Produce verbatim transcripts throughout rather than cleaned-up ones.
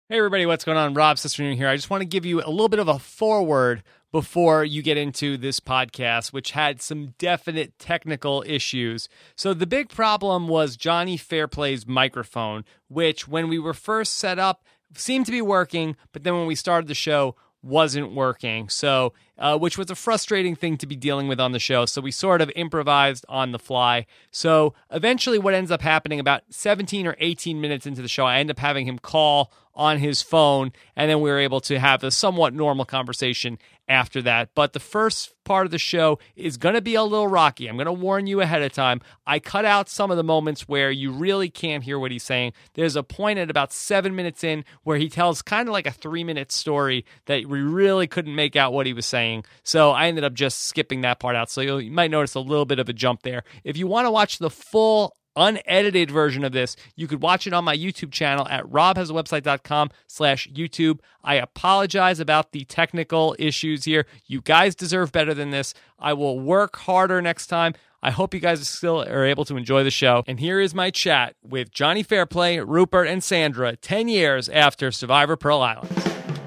Hey everybody, what's going on? Rob Cesternino here. I just want to give you a little bit of a foreword before you get into this podcast, which had some definite technical issues. So the big problem was Johnny Fairplay's microphone, which when we were first set up seemed to be working, but then when we started the show wasn't working. So, uh, which was a frustrating thing to be dealing with on the show. So we sort of improvised on the fly. So eventually what ends up happening about seventeen or eighteen minutes into the show, I end up having him call on his phone, and then we were able to have a somewhat normal conversation after that. But the first part of the show is going to be a little rocky. I'm going to warn you ahead of time. I cut out some of the moments where you really can't hear what he's saying. There's a point at about seven minutes in where he tells kind of like a three-minute story that we really couldn't make out what he was saying. So I ended up just skipping that part out. So you'll, you might notice a little bit of a jump there. If you want to watch the full unedited version of this, you could watch it on my YouTube channel at robhasawebsite.com slash YouTube. I apologize about the technical issues here. You guys deserve better than this. I will work harder next time. I hope you guys still are able to enjoy the show. And here is my chat with Johnny Fairplay, Rupert, and Sandra ten years after Survivor Pearl Islands.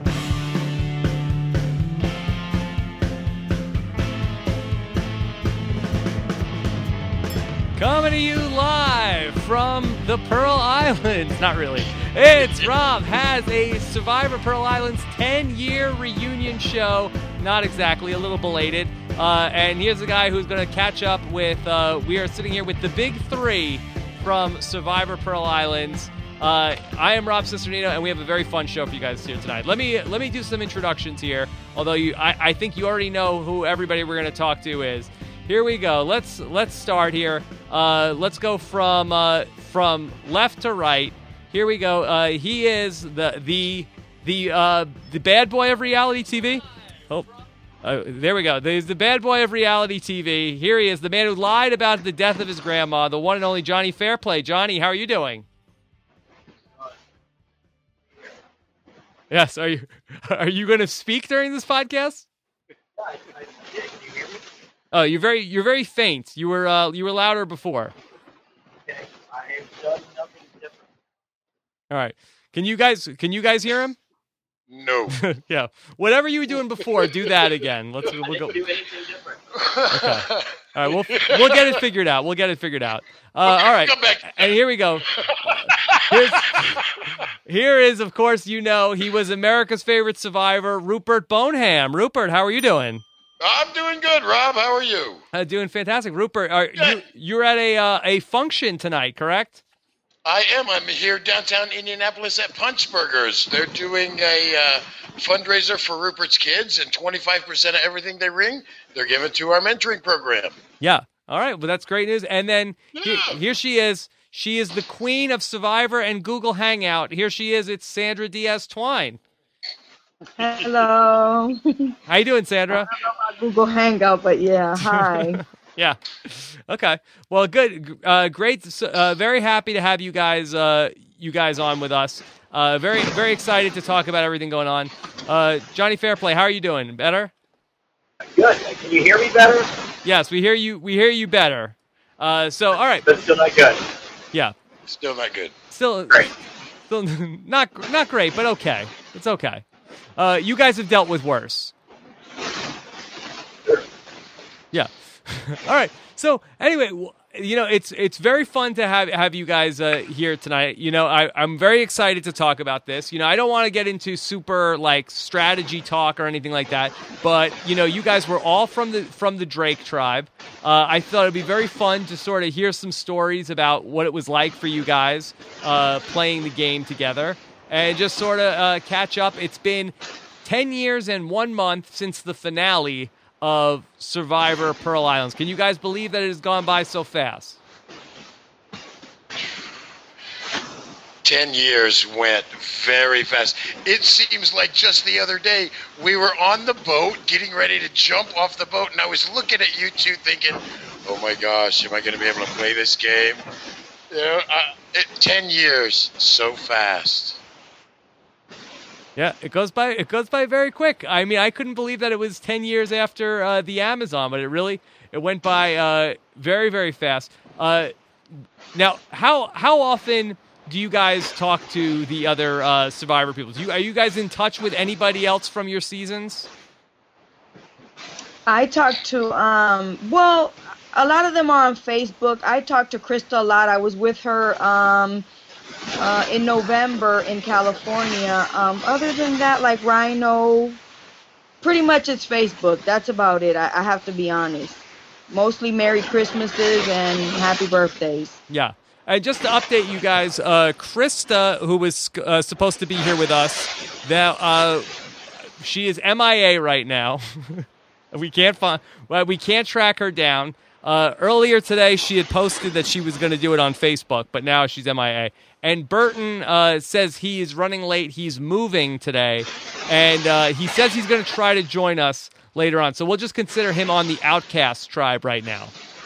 Coming to you live from the Pearl Islands. Not really. It's Rob has a Survivor Pearl Islands ten-year reunion show. Not exactly, a little belated. Uh, and here's a guy who's going to catch up with, uh, we are sitting here with the big three from Survivor Pearl Islands. Uh, I am Rob Cesternino, and we have a very fun show for you guys here tonight. Let me let me do some introductions here, although you, I, I think you already know who everybody we're going to talk to is. Here we go. Let's let's start here. Uh, let's go from uh, from left to right. Here we go. Uh, he is the the the uh, the bad boy of reality T V. Oh, uh, there we go. He's the bad boy of reality T V. Here he is, the man who lied about the death of his grandma, the one and only Johnny Fairplay. Johnny, how are you doing? Yes. Are you are you going to speak during this podcast? Oh, you're very you're very faint. You were uh, you were louder before. Okay, I have done nothing different. All right. Can you guys can you guys hear him? No. Yeah. Whatever you were doing before, do that again. Let's we'll I go. didn't do anything different. Okay. All right. We'll we'll get it figured out. We'll get it figured out. Uh, Okay, all right. come back. And here we go. Here's, here is, of course, you know, he was America's favorite survivor, Rupert Boneham. Rupert, how are you doing? I'm doing good, Rob. How are you? Uh, doing fantastic. Rupert, are, you, you're at a uh, a function tonight, correct? I am. I'm here downtown Indianapolis at Punch Burgers. They're doing a uh, fundraiser for Rupert's kids, and twenty-five percent of everything they ring, they're giving to our mentoring program. Yeah. All right. Well, that's great news. And then here, here she is. She is the queen of Survivor and Google Hangout. Here she is. It's Sandra Diaz-Twine. Hello. How you doing, Sandra? I don't know about Google Hangout, but yeah, hi. Yeah. Okay. Well, good. Uh, great. Uh, very happy to have you guys. Uh, you guys on with us. Uh, very, very excited to talk about everything going on. Uh, Johnny Fairplay, how are you doing? Better? Good. Can you hear me better? Yes, we hear you. We hear you better. Uh, so, all right. But still not good. Yeah. Still not good. Still Great. Still not not great, but okay. It's okay. Uh, you guys have dealt with worse. Sure. Yeah. All right. So anyway, you know, it's it's very fun to have have you guys uh, here tonight. You know, I, I'm very excited to talk about this. You know, I don't want to get into super like strategy talk or anything like that, but you know, you guys were all from the from the Drake tribe. Uh, I thought it'd be very fun to sort of hear some stories about what it was like for you guys uh, playing the game together, and just sort of uh, catch up. It's been ten years and one month since the finale of Survivor Pearl Islands. Can you guys believe that it has gone by so fast? Ten years went very fast. It seems like just the other day we were on the boat getting ready to jump off the boat, and I was looking at you two thinking, oh my gosh, am I going to be able to play this game? You know, uh, it, ten years, so fast. Yeah, it goes by it goes by very quick. I mean, I couldn't believe that it was ten years after uh, the Amazon, but it really it went by uh, very very fast. Uh, now, how how often do you guys talk to the other uh, Survivor people? Do you, are you guys in touch with anybody else from your seasons? I talked to, um, well, a lot of them are on Facebook. I talked to Krista a lot. I was with her um, uh, in November in California. Um, other than that, like Rhino, pretty much it's Facebook. That's about it. I, I have to be honest. Mostly Merry Christmases and Happy Birthdays. Yeah. And just to update you guys, uh, Krista, who was uh, supposed to be here with us, that uh, she is M I A right now. we can't find, well, we can't track her down. Uh, earlier today, she had posted that she was going to do it on Facebook, but now she's M I A. And Burton uh, says he is running late. He's moving today, and uh, he says he's going to try to join us later on. So we'll just consider him on the Outcast tribe right now.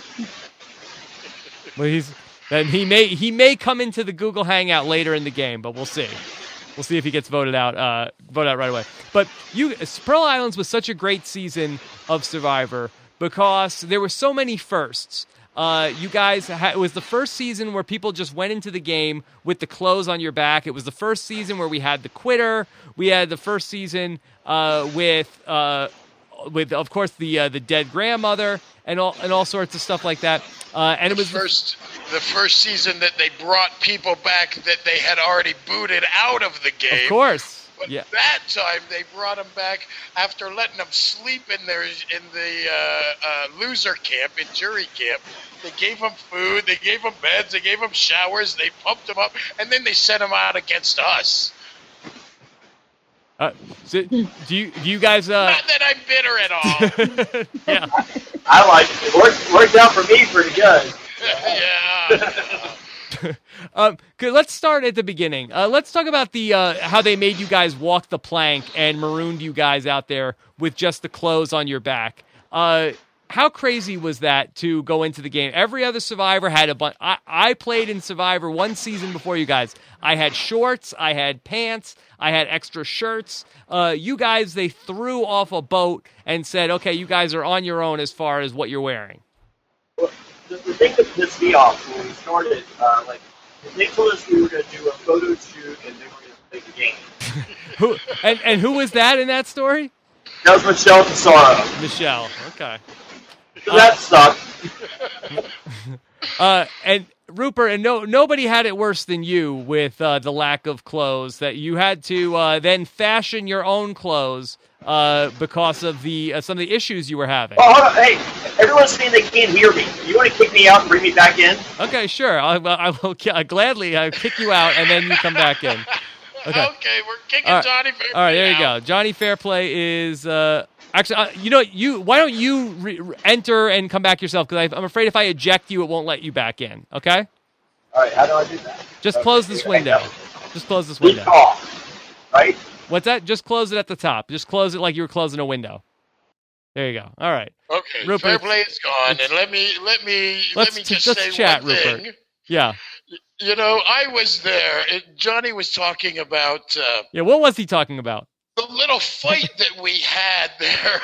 Well, he's then he may he may come into the Google Hangout later in the game, but we'll see. We'll see if he gets voted out. Uh, voted out right away. But you, Pearl Islands was such a great season of Survivor because there were so many firsts. Uh, you guys, ha- it was the first season where people just went into the game with the clothes on your back. It was the first season where we had the quitter. We had the first season uh, with, uh, with of course, the uh, the dead grandmother and all and all sorts of stuff like that. Uh, and it was first the first season that they brought people back that they had already booted out of the game. Of course. But yeah. that time they brought them back after letting them sleep in their in the uh, uh, loser camp, in jury camp. They gave them food, they gave them beds, they gave them showers, they pumped them up, and then they sent them out against us. Uh, so do you do you guys? Uh... Not that I'm bitter at all. yeah, I like it. It worked, worked out for me pretty good. yeah. um, good. Let's start at the beginning. Uh, let's talk about the uh, how they made you guys walk the plank and marooned you guys out there with just the clothes on your back. Uh, how crazy was that to go into the game? Every other Survivor had a bunch. I, I played in Survivor one season before you guys. I had shorts, I had pants, I had extra shirts. Uh, you guys, they threw off a boat and said, okay, you guys are on your own as far as what you're wearing. Well, the, the thing that pissed me off when we started, uh, like, they told us we were going to do a photo shoot and they were going to play the game. who and, and who was that in that story? That was Michelle Tesoro. Michelle, okay. Uh, that sucked. uh, and Rupert, and no, nobody had it worse than you with uh, the lack of clothes. That you had to uh, then fashion your own clothes uh, because of the uh, some of the issues you were having. Oh, hold on. Hey, everyone's saying they can't hear me. You want to kick me out and bring me back in? Okay, sure. I, I will I'll gladly I'll kick you out, and then you come back in. Okay, Okay, we're kicking All right. Johnny Fairplay All right, there you out. go. Johnny Fairplay is. Uh, Actually, uh, you know, you why don't you re- enter and come back yourself? Because I'm afraid if I eject you, it won't let you back in. Okay? All right, how do I do that? Just Okay, close this I window. know. Just close this Leave window. off, right? What's that? Just close it at the top. Just close it like you were closing a window. There you go. All right. Okay, Rupert, Fairplay is gone, and let me let me Let's let me t- just let's say chat, one thing. Rupert. Yeah. You know, I was there. It, Johnny was talking about uh, Yeah. What was he talking about? the little fight that we had there.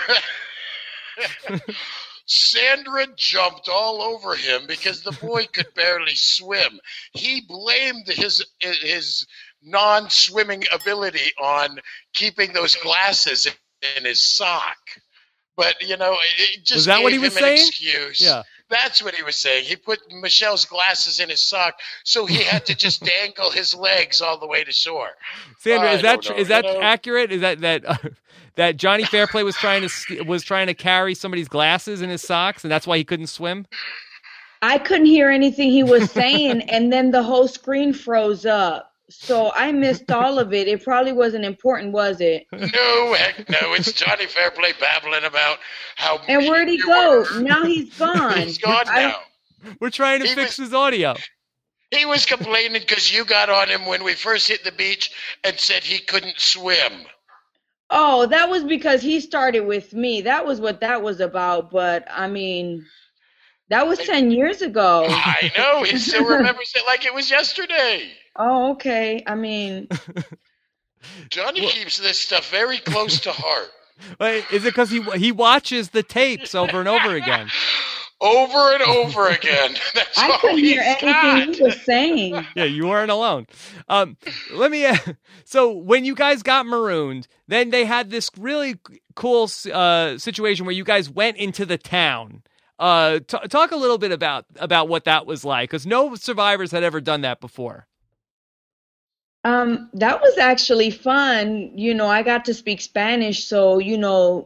Sandra jumped all over him because the boy could barely swim. He blamed his his non-swimming ability on keeping those glasses in his sock. But, you know, it just Was that gave what he him was an saying? excuse. Yeah. That's what he was saying. He put Michelle's glasses in his sock, so he had to just dangle his legs all the way to shore. Sandra, I is that don't tr- know, is that you know? accurate? Is that that uh, that Johnny Fairplay was trying to st- was trying to carry somebody's glasses in his socks, and that's why he couldn't swim? I couldn't hear anything he was saying, and then the whole screen froze up. So I missed all of it. It probably wasn't important, was it? No, heck no. It's Johnny Fairplay babbling about how And where'd he mean you go? were. Now he's gone. He's gone I- now. We're trying to He fix was- his audio. He was complaining because you got on him when we first hit the beach and said he couldn't swim. Oh, that was because he started with me. That was what that was about. But I mean, that was ten years ago. I know. He still remembers it like it was yesterday. Oh, okay. I mean, Johnny keeps this stuff very close to heart. Wait, is it because he he watches the tapes over and over again? over and over again. That's I all couldn't he's hear anything got. he was saying. Yeah, you weren't alone. Um, let me. So when you guys got marooned, then they had this really cool uh, situation where you guys went into the town. Uh, t- talk a little bit about about what that was like, because no survivors had ever done that before. Um, that was actually fun. You know, I got to speak Spanish, so you know,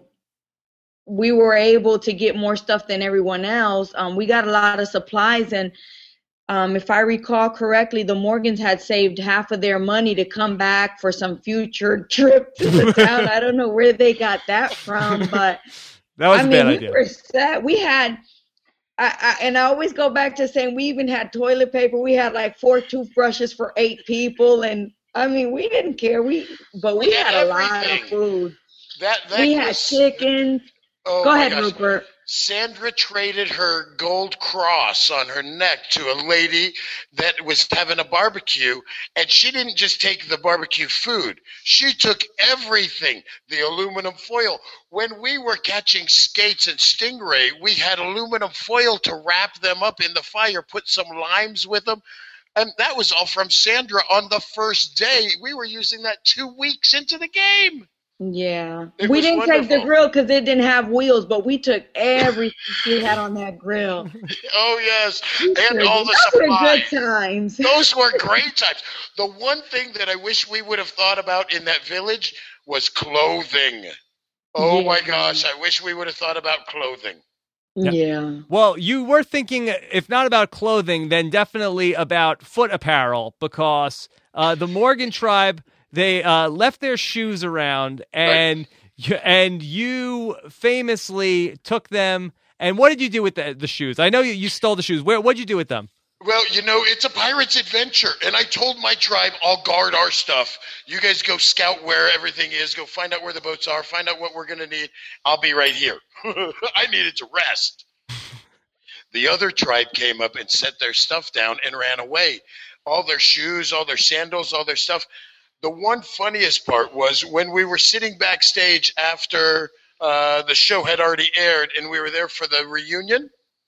we were able to get more stuff than everyone else. Um, we got a lot of supplies, and um, if I recall correctly, the Morgans had saved half of their money to come back for some future trip to the town. I don't know where they got that from, but That was I a mean, bad we idea. were set. We had, I, I, and I always go back to saying we even had toilet paper. We had like four toothbrushes for eight people, and I mean, we didn't care. We, but we, We had, had a lot of everything. food. That, that We had was, chicken. oh Go my ahead, gosh. Rupert. Sandra traded her gold cross on her neck to a lady that was having a barbecue, and she didn't just take the barbecue food. She took everything, the aluminum foil. When we were catching skates and stingray, we had aluminum foil to wrap them up in the fire, put some limes with them, and that was all from Sandra on the first day. We were using that two weeks into the game. Yeah. It We was didn't take the wonderful. grill because it didn't have wheels, but we took everything she had on that grill. Oh, yes, We and sure all did. the Those were supplies. good times. Those were great times. The one thing that I wish we would have thought about in that village was clothing. Oh Yeah. my gosh, I wish we would have thought about clothing. Yeah. Yeah. Well, you were thinking, if not about clothing, then definitely about foot apparel, because uh, the Morgan tribe, they uh, left their shoes around, and you, and you famously took them. And what did you do with the, the shoes? I know you, you stole the shoes. Where what'd you do with them? Well, you know, it's a pirate's adventure, and I told my tribe, I'll guard our stuff. You guys go scout where everything is, go find out where the boats are, find out what we're going to need. I'll be right here. I needed to rest. The other tribe came up and set their stuff down and ran away. All their shoes, all their sandals, all their stuff. The one funniest part was when we were sitting backstage after uh, the show had already aired and we were there for the reunion.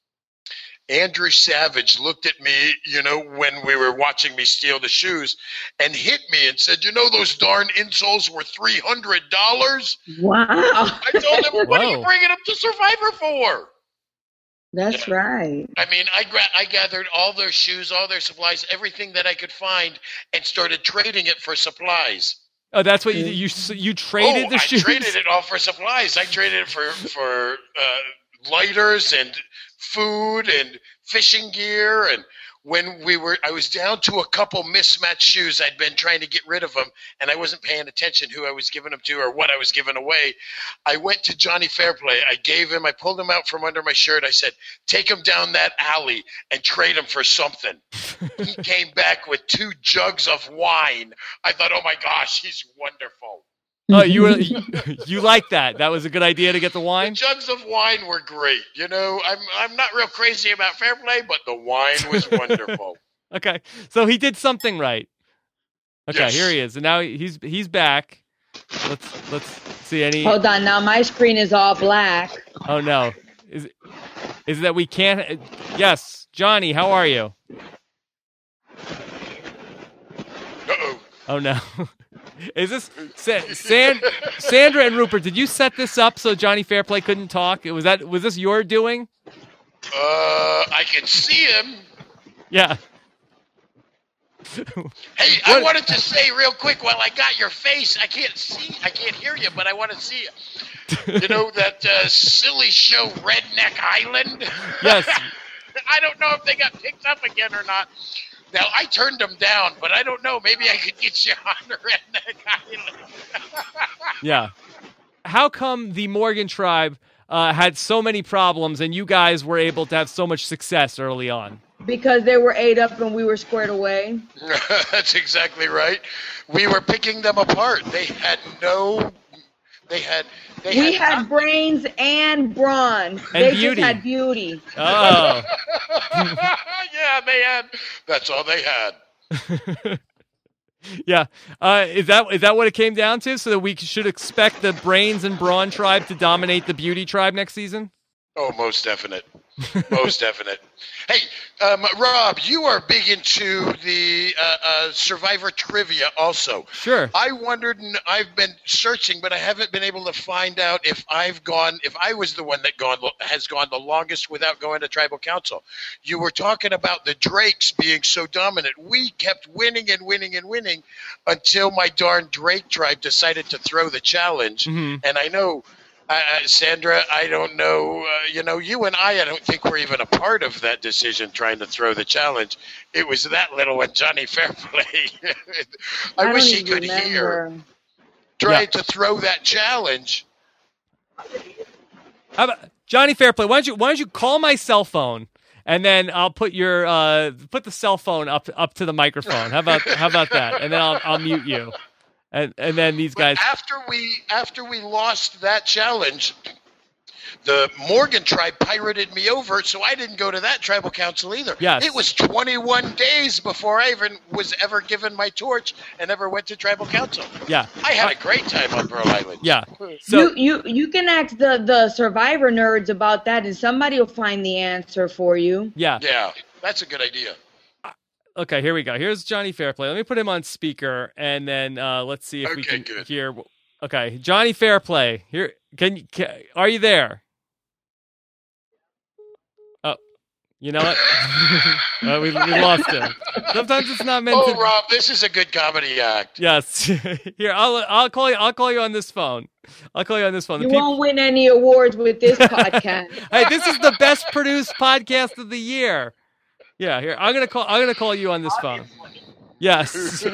Andrew Savage looked at me, you know, when we were watching me steal the shoes and hit me and said, you know, those darn insoles were three hundred dollars? Wow. I told him, what are you Whoa. bringing them to Survivor for? That's right. I mean, I, gra- I gathered all their shoes, all their supplies, everything that I could find, and started trading it for supplies. Oh, that's what you you you traded oh, the I shoes. traded it all for supplies. I traded it for for uh, lighters and food and fishing gear. And when we were, I was down to a couple mismatched shoes. I'd been trying to get rid of them, and I wasn't paying attention who I was giving them to or what I was giving away. I went to Johnny Fairplay. I gave him, I pulled him out from under my shirt. I said, take him down that alley and trade him for something. He came back with two jugs of wine. I thought, oh my gosh, he's wonderful. Oh, you were you, you like that? That was a good idea to get the The wine. jugs of wine were great. You know, I'm I'm not real crazy about fair play, but the wine was wonderful. Okay, so he did something right. Okay, Yes. here he is, and now he's he's back. Let's let's see any. Hold on. Now my screen is all black. Oh no, is it, is it that we can't? Yes, Johnny, how are you? Uh-oh. Oh no, is this Sa- San, Sandra and Rupert? Did you set this up so Johnny Fairplay couldn't talk? Was that was this your doing? Uh, I can see him. Yeah. Hey, I What- wanted to say real quick while I got your face. I can't see, I can't hear you, but I want to see you. You know that uh, silly show Redneck Island? Yes. I don't know if they got picked up again or not. Now, I turned them down, but I don't know. Maybe I could get you on Redneck Island. Yeah. How come the Morgan tribe uh, had so many problems and you guys were able to have so much success early on? Because they were ate up and we were squared away. That's exactly right. We were picking them apart. They had no. They had. They We had, had brains and brawn. They beauty. just had beauty. Oh. yeah, they had. That's all they had. Yeah. Uh, is that is that what it came down to? So that we should expect the Brains and Brawn tribe to dominate the Beauty tribe next season? Oh, most definite. Most definite. Hey, um, Rob, you are big into the uh, uh, Survivor trivia also. Sure. I wondered, and I've been searching, but I haven't been able to find out if I've gone, if I was the one that gone has gone the longest without going to tribal council. You were talking about the Drakes being so dominant. We kept winning and winning and winning until my darn Drake tribe decided to throw the challenge. Mm-hmm. And I know... Uh, Sandra, I don't know. Uh, you know, you and I, I don't think we're even a part of that decision trying to throw the challenge. It was that little one, Johnny Fairplay. I, I wish don't he even could remember. hear trying Yeah. to throw that challenge. How about, Johnny Fairplay, why don't you why don't you call my cell phone and then I'll put your uh, put the cell phone up up to the microphone. How about how about that? And then I'll I'll mute you. And and then these guys. But after we after we lost that challenge, the Morgan tribe pirated me over, so I didn't go to that tribal council either. Yes. It was twenty-one days before I even was ever given my torch and ever went to tribal council. Yeah. I had a great time on Pearl Island. Yeah. So you, you you can ask the, the Survivor nerds about that, and somebody will find the answer for you. yeah. Yeah, that's a good idea. Okay, here we go. Here's Johnny Fairplay. Let me put him on speaker, and then uh, let's see if we Okay, can good. hear. Okay, Johnny Fairplay. Here, can you? Can, are you there? Oh, you know what? uh, we, we lost him. Sometimes it's not meant Oh, to. Rob, this is a good comedy act. Yes. Here, I'll I'll call you. I'll call you on this phone. I'll call you on this phone. The You peop- won't win any awards with this podcast. Hey, this is the best produced podcast of the year. Yeah, here I'm gonna call. I'm gonna call you on this phone. Yes.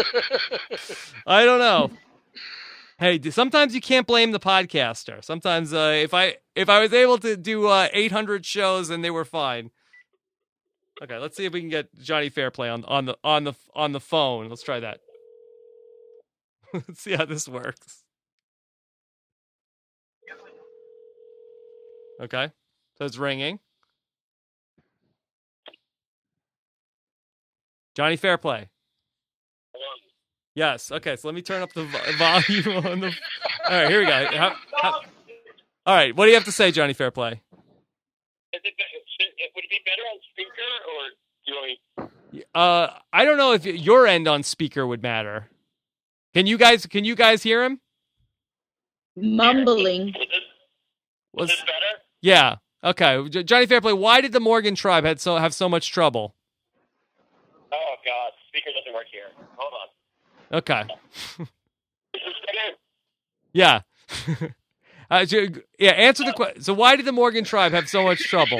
I don't know. Hey, d- sometimes you can't blame the podcaster. Sometimes, uh, if I if I was able to do uh, eight hundred shows and they were fine. Okay, let's see if we can get Johnny Fairplay on on the on the on the phone. Let's try that. Let's see how this works. Okay, so it's ringing. Johnny Fairplay. Yes. Okay. So let me turn up the vo- volume on the. All right. Here we go. How, how... All right. What do you have to say, Johnny Fairplay? Is it, should, would it be better on speaker, or do you want me? Uh, I don't know if your end on speaker would matter. Can you guys? Can you guys hear him? Mumbling. Is this, is Was this better? yeah. Okay. J- Johnny Fairplay. Why did the Morgan tribe had so have so much trouble? Oh, God. Speaker doesn't work here. Hold on. Okay. Is this better? Yeah. uh, j- yeah. Answer the question. So why did the Morgan tribe have so much trouble? I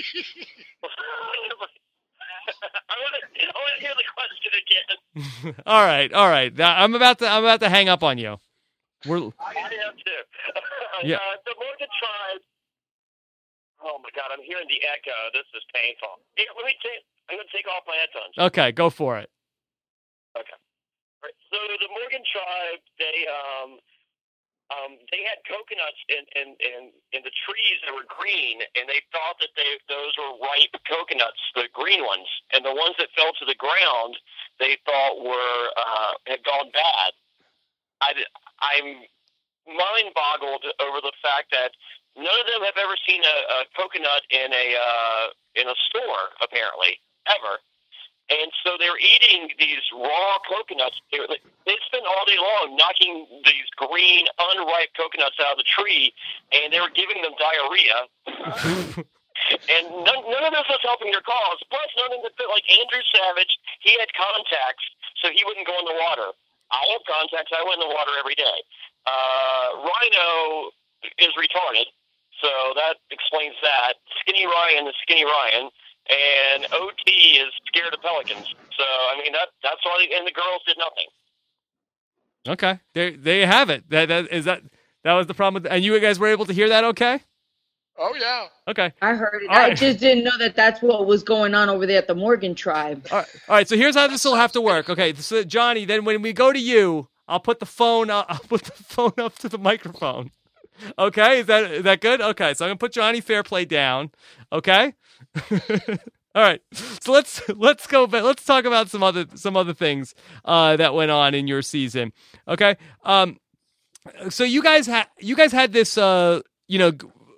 want to I wanna hear the question again. all right. All right. Now, I'm about to. I'm about to hang up on you. We're. I have to. Yeah. Uh, the Morgan tribe. Oh, my God. I'm hearing the echo. This is painful. Here, let me take, I'm going to take off my headphones. Okay. Go for it. Okay. All right. So the Morgan tribe, they um, um, they had coconuts in, in, in, in the trees that were green, and they thought that they those were ripe coconuts, the green ones, and the ones that fell to the ground, they thought were uh, had gone bad. I, I'm mind-boggled over the fact that none of them have ever seen a, a coconut in a uh, in a store, apparently, ever. And so they're eating these raw coconuts. They, they spend all day long knocking these green, unripe coconuts out of the tree, and they were giving them diarrhea. And none, none of this was helping their cause. Plus, none of them, like Andrew Savage, he had contacts, so he wouldn't go in the water. I have contacts. I went in the water every day. Uh, Rhino is retarded, so that explains that. Skinny Ryan is Skinny Ryan. And O T is scared of pelicans. So, I mean, that that's why, and the girls did nothing. Okay, there, there you have it. That, that is that. That was the problem. With, and you guys were able to hear that, okay? Oh, yeah. Okay. I heard it. All I right. just didn't know that that's what was going on over there at the Morgan tribe. All right. All right. So here's how this will have to work. Okay. So Johnny, then when we go to you, I'll put the phone. I'll, I'll put the phone up to the microphone. Okay. Is that is that good? Okay. So I'm gonna put Johnny Fairplay down. Okay. All right, so let's let's go. Let's talk about some other some other things uh, that went on in your season. Okay, um, so you guys had you guys had this uh, you know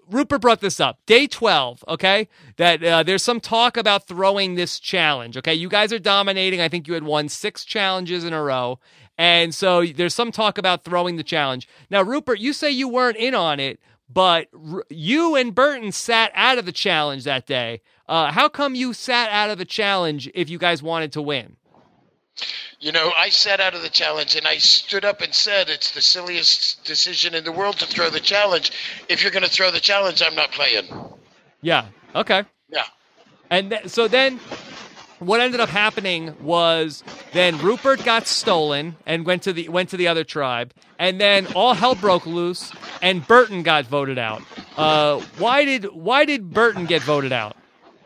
Rupert brought this up. Day twelve, okay, that uh, there's some talk about throwing this challenge, okay? You guys are dominating. I think you had won six challenges in a row. And so there's some talk about throwing the challenge. Now, Rupert, you say you weren't in on it, but R- you and Burton sat out of the challenge that day. Uh, how come you sat out of the challenge if you guys wanted to win? You know, I sat out of the challenge and I stood up and said it's the silliest decision in the world to throw the challenge. If you're going to throw the challenge, I'm not playing. Yeah. Okay. Yeah. And th- so then what ended up happening was then Rupert got stolen and went to the went to the other tribe, and then all hell broke loose and Burton got voted out. Uh, why did why did Burton get voted out?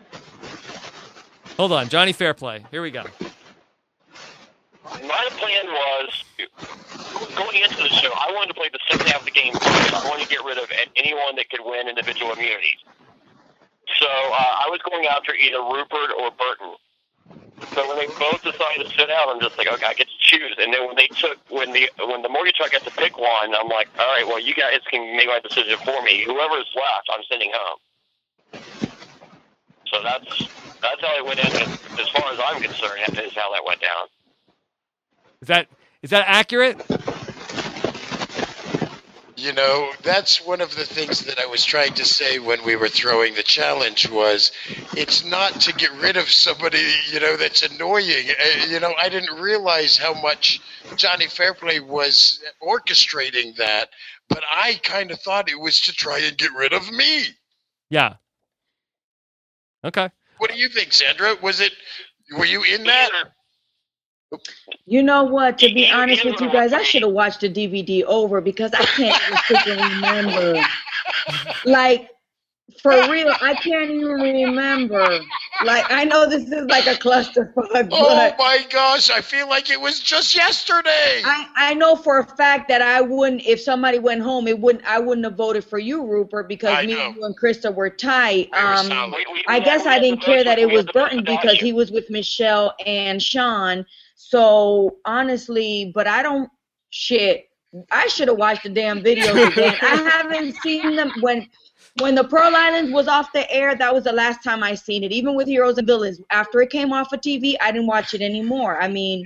Hold on, Johnny Fairplay. Here we go. My plan was, going into the show, I wanted to play the second half of the game first. I wanted to get rid of anyone that could win individual immunities. So uh, I was going after either Rupert or Burton. So when they both decided to sit out, I'm just like, okay, I get to choose. And then when they took, when the when the mortgage truck got to pick one, I'm like, all right, well, you guys can make my decision for me. Whoever's left, I'm sending home. So that's that's how it went in. As far as I'm concerned, that is how that went down. Is that is that accurate? You know, that's one of the things that I was trying to say when we were throwing the challenge was it's not to get rid of somebody, you know, that's annoying. Uh, you know, I didn't realize how much Johnny Fairplay was orchestrating that, but I kind of thought it was to try and get rid of me. Yeah. Okay. What do you think, Sandra? Was it, were you in that? You know what? To be honest with you guys, I should have watched the D V D over because I can't even freaking remember. Like, for real, I can't even remember. Like, I know this is like a clusterfuck, Oh but my gosh, I feel like it was just yesterday. I, I know for a fact that I wouldn't, if somebody went home, it wouldn't. I wouldn't have voted for you, Rupert, because I me, know. you, and Krista were tight. We were Um, solid. We- we- I we guess had- I we had didn't the care votes- that it we was had the votes Burton without because you. he was with Michelle and Sean. So honestly, but I don't shit. I should have watched the damn videos again. I haven't seen them when when the Pearl Islands was off the air. That was the last time I seen it. Even with Heroes and Villains, after it came off of T V, I didn't watch it anymore. I mean,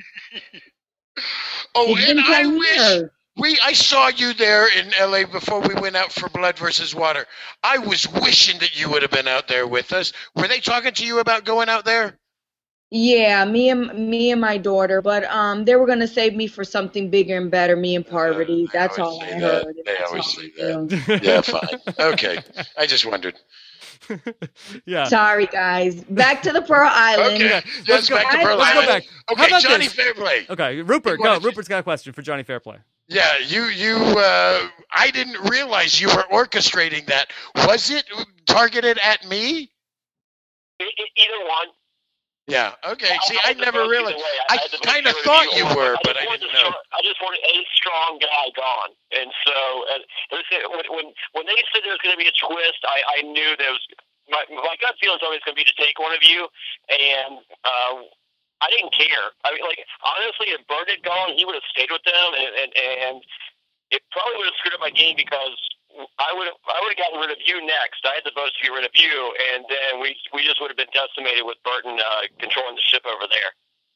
Oh, it's and been I ten wish years. we I saw you there in L A before we went out for Blood versus Water. I was wishing that you would have been out there with us. Were they talking to you about going out there? Yeah, me and me and my daughter, but um, they were gonna save me for something bigger and better. Me and Parvati. They That's always all I say that. heard. They That's always all say I that. knew. Yeah, fine. Okay. I just wondered. Yeah. Sorry, guys. Back to the Pearl Island. Okay. Let's Yes, go- back to I- Pearl let's go Island. back. How Okay, about Johnny this? Fairplay. Okay, Rupert, You go. wanted to- Rupert's got a question for Johnny Fairplay. Yeah, you you uh I didn't realize you were orchestrating that. Was it targeted at me? E- e- Either one. Yeah. Okay. See, I I had to never vote either realized. way. I had to vote kind of for thought either you one. were, I but just I wanted didn't to know. start- I just wanted a strong guy gone, and so uh, listen, when when when they said there was going to be a twist, I I knew there was. My my gut feeling is always going to be to take one of you, and uh, I didn't care. I mean, like honestly, if Bird had gone, he would have stayed with them, and and, and it probably would have screwed up my game because I would have I would have gotten rid of you next. I had the votes to get rid of you, and then we we just would have been decimated with Burton uh, controlling the ship over there.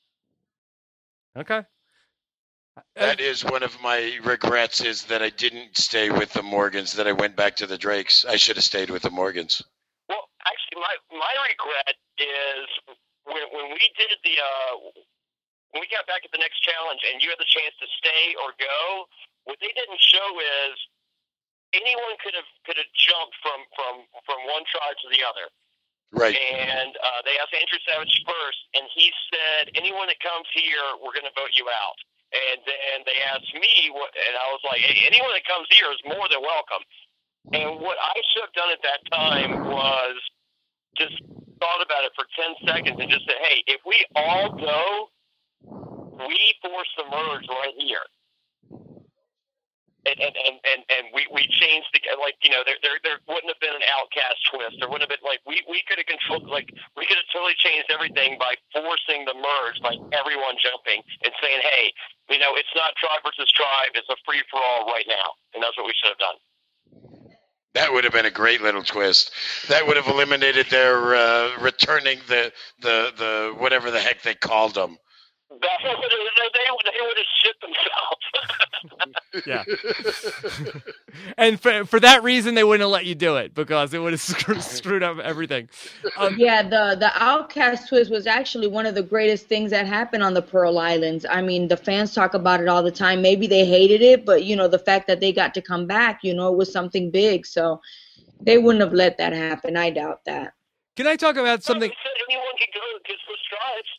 Okay. That is one of my regrets is that I didn't stay with the Morgans, that I went back to the Drakes. I should have stayed with the Morgans. Well, actually, my my regret is when when we did the uh, when we got back at the next challenge and you had the chance to stay or go. What they didn't show is anyone could have could have jumped from from from one tribe to the other. Right. And uh, they asked Andrew Savage first, and he said, anyone that comes here, we're going to vote you out. And then they asked me, what, and I was like, hey, anyone that comes here is more than welcome. And what I should have done at that time was just thought about it for ten seconds and just said, hey, if we all go, we force the merge right here. And and, and, and, and we, we changed the, like, you know, there, there there wouldn't have been an outcast twist. There wouldn't have been, like, we, we could have controlled, like, we could have totally changed everything by forcing the merge, by everyone jumping and saying, hey, you know, it's not tribe versus tribe, it's a free-for-all right now. And that's what we should have done. That would have been a great little twist. That would have eliminated their uh, returning the, the the whatever the heck they called them. That would have, they, they would have shit themselves. Yeah. And for for that reason, they wouldn't have let you do it because it would have screwed, screwed up everything. Um, Yeah, the the Outcast twist was actually one of the greatest things that happened on the Pearl Islands. I mean, the fans talk about it all the time. Maybe they hated it, but you know, the fact that they got to come back, you know, it was something big. So they wouldn't have let that happen. I doubt that. Can I talk about something? He said anyone can go and kiss the stripes.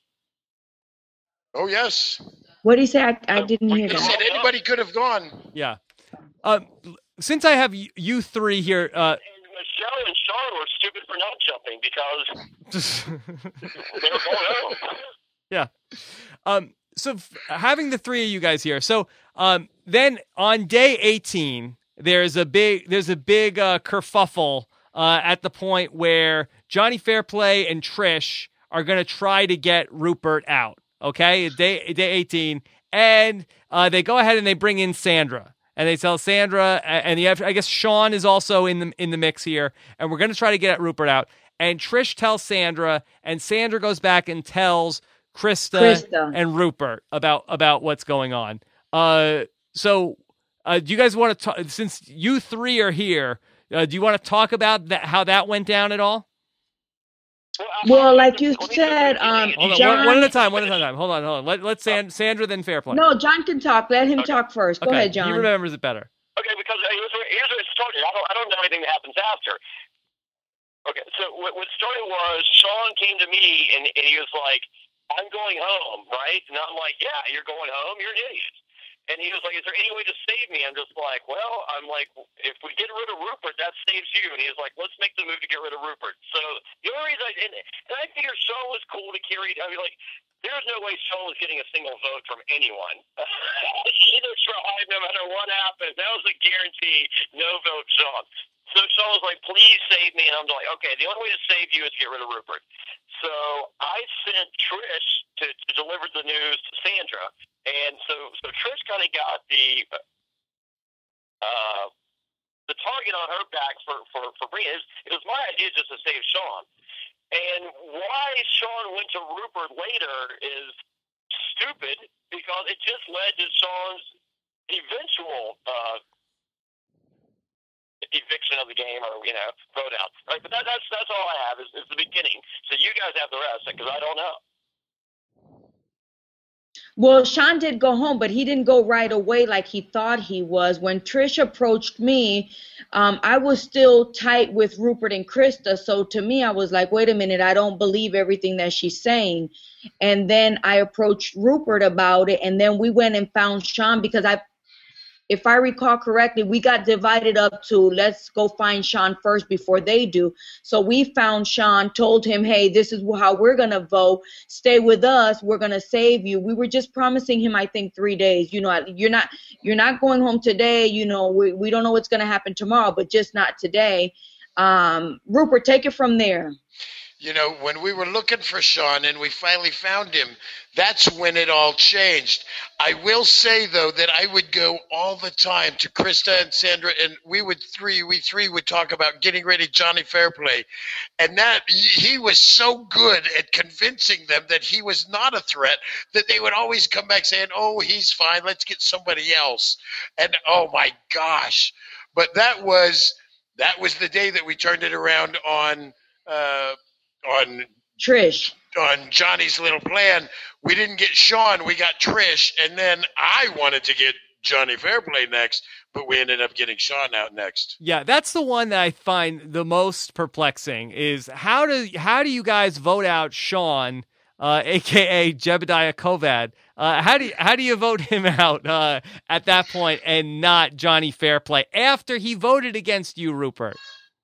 Oh, yes. What did he say? I, I didn't hear He that. said anybody could have gone. Yeah. Um, since I have you, you three here, uh, And Michelle and Sean were stupid for not jumping because just they were going home. yeah. Um, so f- having the three of you guys here, so um, then on day eighteen, there's a big there's a big uh, kerfuffle uh, at the point where Johnny Fairplay and Trish are going to try to get Rupert out. Okay, day day eighteen, and uh, they go ahead and they bring in Sandra, and they tell Sandra, and the I guess Sean is also in the in the mix here, and we're going to try to get Rupert out. And Trish tells Sandra, and Sandra goes back and tells Krista, Krista. and Rupert about about what's going on. Uh, so uh, do you guys want to talk? Since you three are here, uh, do you want to talk about that? How that went down at all? Well, like you said, um, Hold on, John. one, one at a time. One at a time. Hold on, hold on. Let let's Sand, Sandra then Fairplay. No, John can talk. Let him Okay. talk first. Go okay. ahead, John. He remembers it better. Okay, because here's where, here's where it started. I don't, I don't know anything that happens after. Okay, so what, what started was Sean came to me and, and he was like, I'm going home, right? And I'm like, yeah, you're going home? You're an idiot. And he was like, is there any way to save me? I'm just like, well, I'm like, if we get rid of Rupert, that saves you. And he was like, let's make the move to get rid of Rupert. So the only reason I didn't, and I figured Sean was cool to carry, I mean, like, there's no way Sean was getting a single vote from anyone. He either tried, no matter what happened. That was a guarantee, no vote Sean. So Sean was like, please save me. And I'm like, okay, the only way to save you is to get rid of Rupert. So I sent Trish to, to deliver the news to Sandra. And so, so Trish kind of got the uh, the target on her back for, for, for bringing it. It was my idea just to save Sean. And why Sean went to Rupert later is stupid because it just led to Sean's eventual uh, eviction of the game or, you know, vote out. Right? But that, that's that's all I have is, is the beginning. So you guys have the rest because I don't know. Well, Sean did go home, but he didn't go right away like he thought he was. When Trish approached me, um, I was still tight with Rupert and Krista. So to me, I was like, wait a minute, I don't believe everything that she's saying. And then I approached Rupert about it. And then we went and found Sean because I, if I recall correctly, we got divided up to let's go find Sean first before they do. So we found Sean, told him, hey, this is how we're going to vote. Stay with us. We're going to save you. We were just promising him, I think, three days. You know, you're not you're not going home today. You know, we, we don't know what's going to happen tomorrow, but just not today. Um, Rupert, take it from there. You know, when we were looking for Sean and we finally found him, that's when it all changed. I will say, though, that I would go all the time to Krista and Sandra, and we would three, we three would talk about getting ready Johnny Fairplay. And that he was so good at convincing them that he was not a threat that they would always come back saying, oh, he's fine, let's get somebody else. And oh my gosh. But that was that was the day that we turned it around on uh on Trish. on Johnny's little plan. We didn't get Sean, we got Trish, and then I wanted to get Johnny Fairplay next, but we ended up getting Sean out next. Yeah, that's the one that I find the most perplexing is how do how do you guys vote out Sean, uh, aka Jebediah Kovad? Uh, how do you, how do you vote him out uh, at that point and not Johnny Fairplay after he voted against you, Rupert?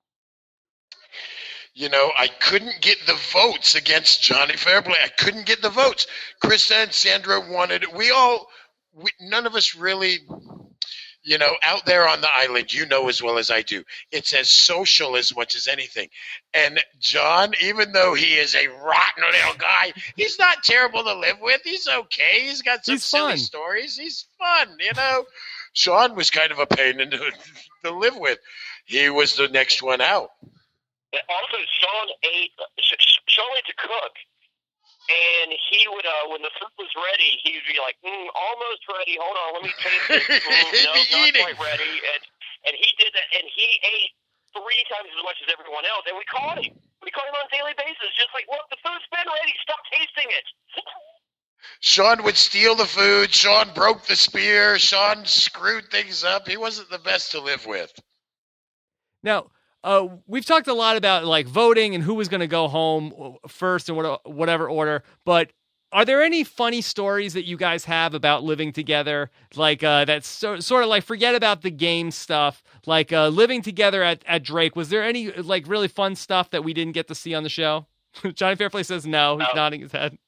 You know, I couldn't get the votes against Johnny Fairplay. I couldn't get the votes. Krista and Sandra wanted it. We all, we, none of us really, you know, out there on the island, you know as well as I do, it's as social as much as anything. And John, even though he is a rotten little guy, he's not terrible to live with. He's okay. He's got some He's silly fun. stories. He's fun, you know. Sean was kind of a pain in to, to live with. He was the next one out. And also, Sean ate. Sean liked to cook, and he would, uh, when the food was ready, he would be like, mm, "Almost ready. Hold on, let me taste it. Mm, He'd no, be not eating. quite ready." And and he did that, and he ate three times as much as everyone else, and we caught him. We caught him on a daily basis, just like, "Look, the food's been ready. Stop tasting it." Sean would steal the food. Sean broke the spear. Sean screwed things up. He wasn't the best to live with. Now, uh, we've talked a lot about like voting and who was going to go home first in what, whatever order, but are there any funny stories that you guys have about living together? Like uh, that's so, sort of like, forget about the game stuff, like uh, living together at, at Drake. Was there any like really fun stuff that we didn't get to see on the show? Johnny Fairplay says no. He's No. nodding his head.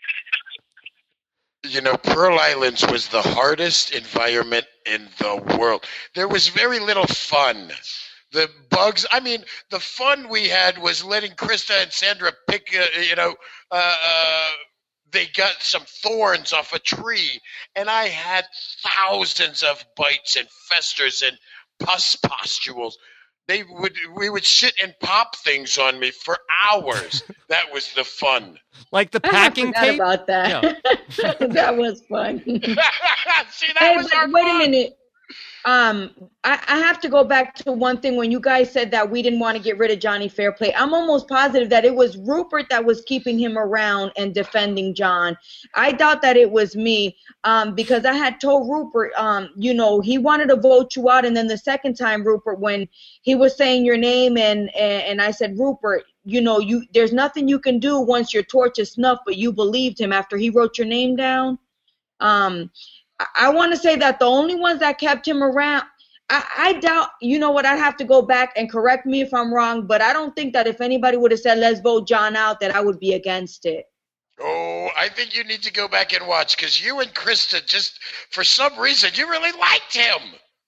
You know, Pearl Islands was the hardest environment in the world. There was very little fun. The bugs, I mean, the fun we had was letting Krista and Sandra pick, uh, you know, uh, uh, they got some thorns off a tree, and I had thousands of bites and festers and pus pustules. They would, we would sit and pop things on me for hours. That was the fun. Like the packing I forgot tape? about that. That was fun. See, that Hey, was but our wait fun. a minute. Um, I, I have to go back to one thing when you guys said that we didn't want to get rid of Johnny Fairplay. I'm almost positive that it was Rupert that was keeping him around and defending John. I doubt that it was me, um, because I had told Rupert, um, you know, he wanted to vote you out, and then the second time, Rupert, when he was saying your name, and and, and I said, Rupert, you know, you there's nothing you can do once your torch is snuffed, but you believed him after he wrote your name down. Um, I want to say that the only ones that kept him around, I, I doubt, you know what, I'd have to go back and correct me if I'm wrong, but I don't think that if anybody would have said, let's vote John out, that I would be against it. Oh, I think you need to go back and watch, because you and Krista, just for some reason, you really liked him.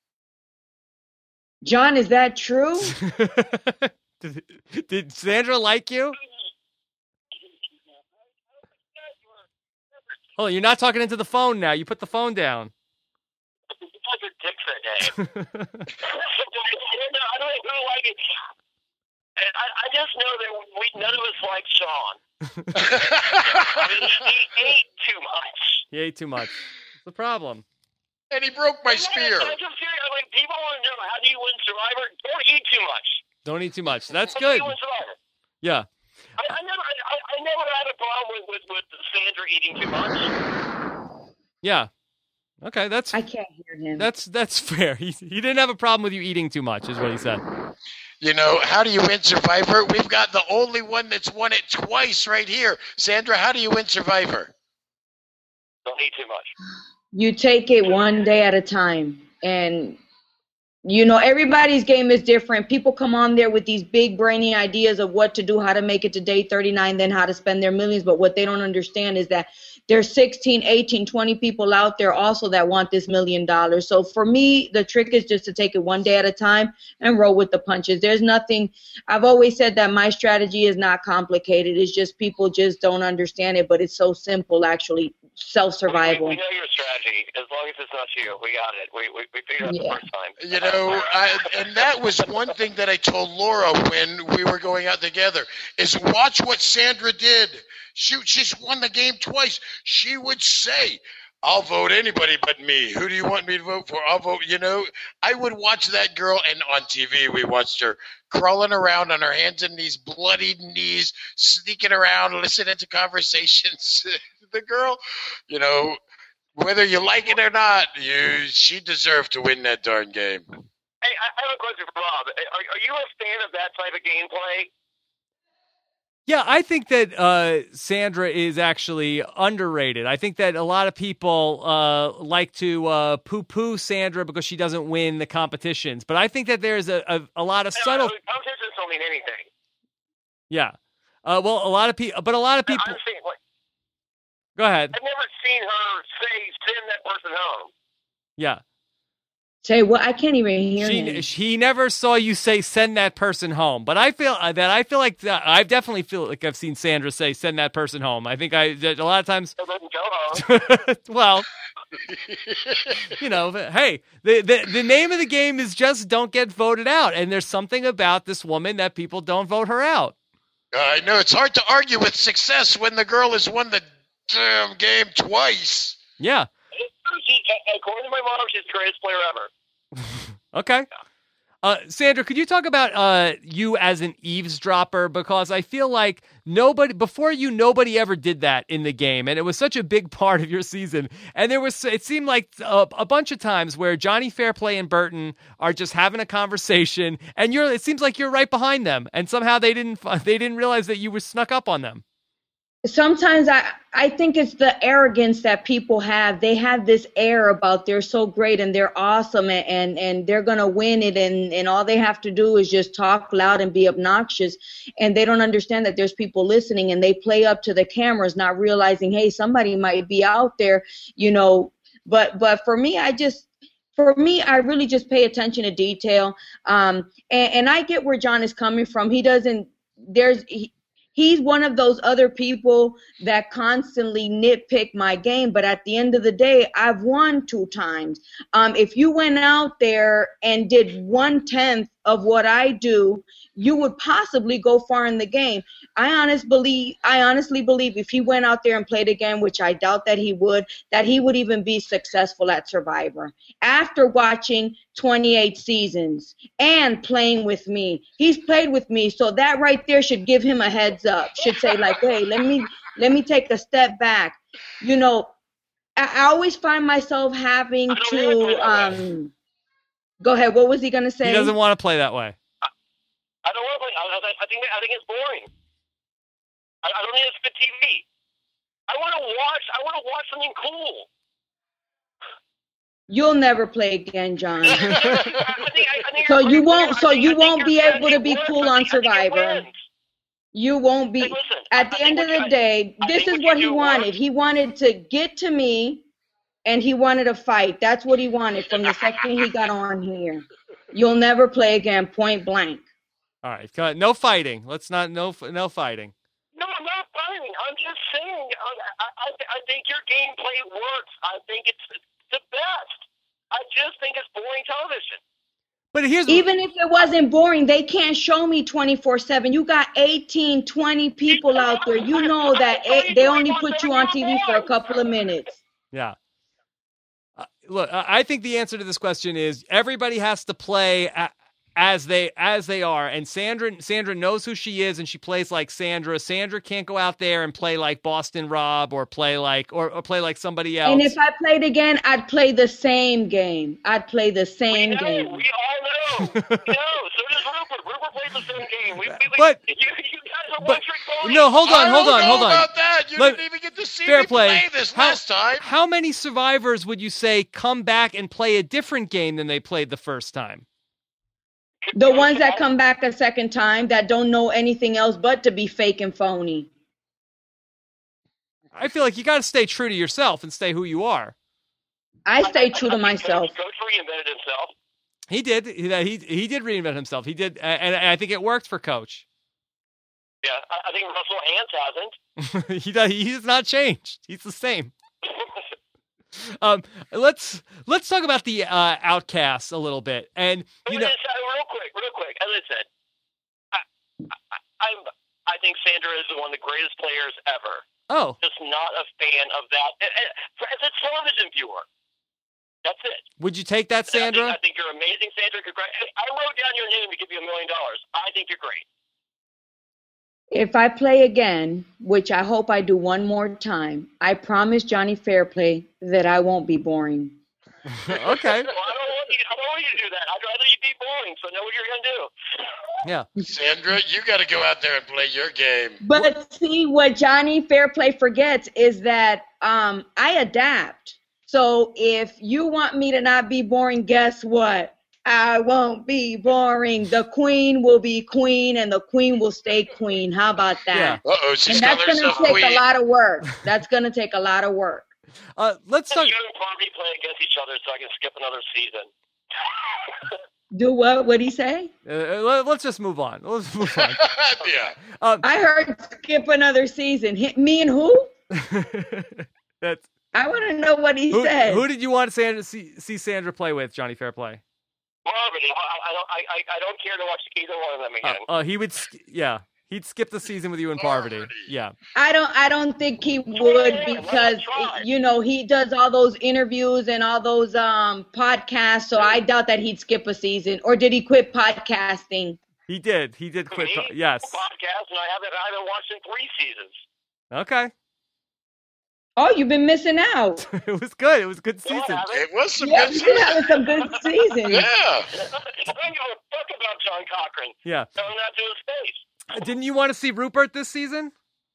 John, is that true? did, did Sandra like you? Oh, you're not talking into the phone now. You put the phone down. You guys are dicks that day. I don't know. I don't know who liked it. And I, I just know that we none of us like Sean. I mean, he, he ate too much. He ate too much. What's the problem? And he broke my I'm not- spear. I'm just serious. I mean, people want to know, how do you win Survivor? Don't eat too much. Don't eat too much. That's How do good. you win Survivor? Yeah. I, I never, I, I never had a problem with, with, with Sandra eating too much. Yeah. Okay, that's I can't hear him. that's that's fair. He he didn't have a problem with you eating too much, is what he said. You know, how do you win Survivor? We've got the only one that's won it twice right here. Sandra, how do you win Survivor? Don't eat too much. You take it one day at a time, and you know, everybody's game is different. People come on there with these big brainy ideas of what to do, how to make it to day thirty-nine, then how to spend their millions. But what they don't understand is that there's sixteen, eighteen, twenty people out there also that want this million dollars. So for me, the trick is just to take it one day at a time and roll with the punches. There's nothing, I've always said that my strategy is not complicated. It's just people just don't understand it, but it's so simple, actually, self-survival. We, we know your strategy. As long as it's not you, we got it. We we, we figured out Yeah. the first time. You know, I, and that was one thing that I told Laura when we were going out together, is watch what Sandra did. Shoot, she's won the game twice. She would say, I'll vote anybody but me. Who do you want me to vote for? I'll vote, you know. I would watch that girl, and on T V we watched her crawling around on her hands and knees, bloody knees, sneaking around, listening to conversations. The girl, you know, whether you like it or not, you she deserved to win that darn game. Hey, I have a question for Rob. Are, are you a fan of that type of gameplay? Yeah, I think that uh, Sandra is actually underrated. I think that a lot of people uh, like to uh, poo-poo Sandra because she doesn't win the competitions. But I think that there's a, a, a lot of subtle... No, competitions don't mean anything. Yeah. Uh, well, a lot of people... But a lot of people... I've seen, like, Go ahead. I've never seen her say, send that person home. Yeah. Say what? I can't even hear She, him. he never saw you say send that person home, but I feel uh, that I feel like uh, I definitely feel like I've seen Sandra say send that person home. I think I a lot of times. So let him go home. Well, you know, hey, the, the the name of the game is just don't get voted out, and there's something about this woman that people don't vote her out. I know it's hard to argue with success when the girl has won the damn game twice. Yeah. She, according to my mom, she's the greatest player ever. Okay. Uh, Sandra, could you talk about uh, you as an eavesdropper? Because I feel like nobody, before you, nobody ever did that in the game. And it was such a big part of your season. And there was, it seemed like a, a bunch of times where Johnny Fairplay and Burton are just having a conversation and you're, it seems like you're right behind them. And somehow they didn't, they didn't realize that you were snuck up on them. Sometimes I, I think it's the arrogance that people have. They have this air about they're so great and they're awesome and, and, and they're going to win it. And, and all they have to do is just talk loud and be obnoxious. And they don't understand that there's people listening and they play up to the cameras, not realizing, hey, somebody might be out there, you know. But but for me, I just, for me, I really just pay attention to detail. Um, and, and I get where John is coming from. He doesn't, there's, he, He's one of those other people that constantly nitpick my game, but at the end of the day, I've won two times. Um, if you went out there and did one-tenth of what I do, you would possibly go far in the game. I honest believe, I honestly believe if he went out there and played again, which I doubt that he would, that he would even be successful at Survivor. After watching twenty-eight seasons and playing with me, he's played with me, so that right there should give him a heads up. Should say like, hey, let me let me take a step back. You know, I, I always find myself having to. Um, go ahead. What was he gonna say? He doesn't want to play that way. I don't want to play. I, I think I think it's boring. I, I don't need it for T V. I want to watch. I want to watch something cool. You'll never play again, John. I think, I, I think so you won't. So think, you won't be able to be wins. cool on Survivor. You won't be. Hey, listen, At the end of the day, this is what he wanted. He wanted to get to me, and he wanted to fight. That's what he wanted from the second he got on here. You'll never play again, point blank. All right, go ahead. No fighting. Let's not. No, no fighting. No, I'm not fighting. I'm just saying. I, I, I think your gameplay works. I think it's the best. I just think it's boring television. But here's even if it wasn't boring, they can't show me twenty-four seven. You got eighteen, twenty people out there. You know that it, they only put you on T V for a couple of minutes. Yeah. Uh, look, I think the answer to this question is everybody has to play a, as they as they are, and Sandra Sandra knows who she is, and she plays like Sandra. Sandra can't go out there and play like Boston Rob or play like or, or play like somebody else. And if I played again, I'd play the same game. I'd play the same we know, game. We all know. We know. So does Rupert. Rupert plays the same game. We, we, but you, you guys are but, one trick ponies. no, hold on, hold on, hold on. About that, you Let, didn't even get to see fair me play. play this how, last time. How many survivors would you say come back and play a different game than they played the first time? The ones that come back a second time that don't know anything else but to be fake and phony. I feel like you got to stay true to yourself and stay who you are. I stay true to myself. Coach, Coach reinvented himself. He did. He he, he did reinvent himself. He did, and, and I think it worked for Coach. Yeah, I, I think Russell Hantz hasn't. he does. He has not changed. He's the same. Um, let's let's talk about the uh, Outcasts a little bit, and you know, real quick, real quick. As I said, I, I, I'm I think Sandra is one of the greatest players ever. Oh, just not a fan of that as a television viewer. That's it. Would you take that, Sandra? I think, I think you're amazing, Sandra. Congrats. I wrote down your name to give you a million dollars. I think you're great. If I play again, which I hope I do one more time, I promise Johnny Fairplay that I won't be boring. Okay. Well, I don't want you, I don't want you to do that. I'd rather you be boring, so know what you're going to do. Yeah. Sandra, you got to go out there and play your game. But see, what Johnny Fairplay forgets is that um, I adapt. So if you want me to not be boring, guess what? I won't be boring. The queen will be queen, and the queen will stay queen. How about that? Yeah. Uh-oh, she's and that's going to take queen. a lot of work. That's going to take a lot of work. Uh, let's talk. You and Barbie play against each other so I can skip another season. Do what? What'd he say? Uh, let, let's just move on. Let's move on. Yeah. Um, I heard skip another season. Hit me and who? that's I want to know what he who, said. who did you want Sandra see, see Sandra play with, Johnny Fairplay? Marvin, I, I don't, I, I- I don't care to watch either one of them Uh, again. uh, he would, sk- yeah, he'd skip the season with you in Parvati. Parvati. Yeah. I don't. I don't think he would Yeah, because that's right. you know he does all those interviews and all those um podcasts. So I doubt that he'd skip a season. Or did he quit podcasting? He did. He did quit. Me, po- yes. podcast, and I haven't, I haven't watched in three seasons. Okay. Oh, you've been missing out. It was good. It was a good No, I season. haven't. It was some Yeah, good you've been season. having some good seasons. Yeah. I don't give a fuck about John Cochran. Yeah. Telling that to his face. Didn't you want to see Rupert this season?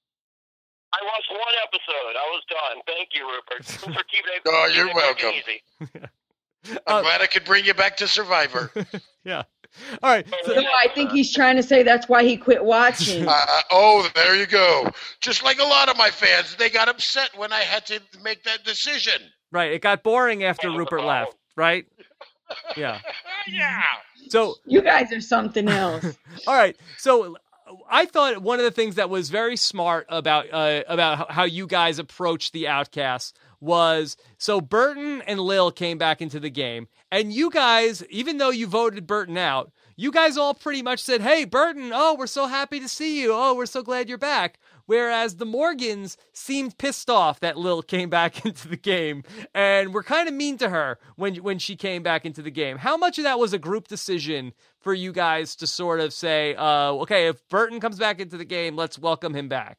I watched one episode. I was done. Thank you, Rupert. Thanks for keeping it. Oh, you're keeping it welcome. Easy. I'm Uh, glad I could bring you back to Survivor. Yeah. All right. So, No, I think he's trying to say that's why he quit watching. Uh, oh, there you go. Just like a lot of my fans, they got upset when I had to make that decision. right. It got boring after That was the Rupert problem. left. Right. Yeah. Yeah. So You guys are something else. all right. So I thought one of the things that was very smart about uh, about how you guys approached the Outcasts was so Burton and Lil came back into the game, and you guys, even though you voted Burton out, you guys all pretty much said, "Hey, Burton, oh, we're so happy to see you. Oh, we're so glad you're back." Whereas the Morgans seemed pissed off that Lil came back into the game, and were kind of mean to her when when she came back into the game. How much of that was a group decision for you guys to sort of say, uh, okay, if Burton comes back into the game, let's welcome him back?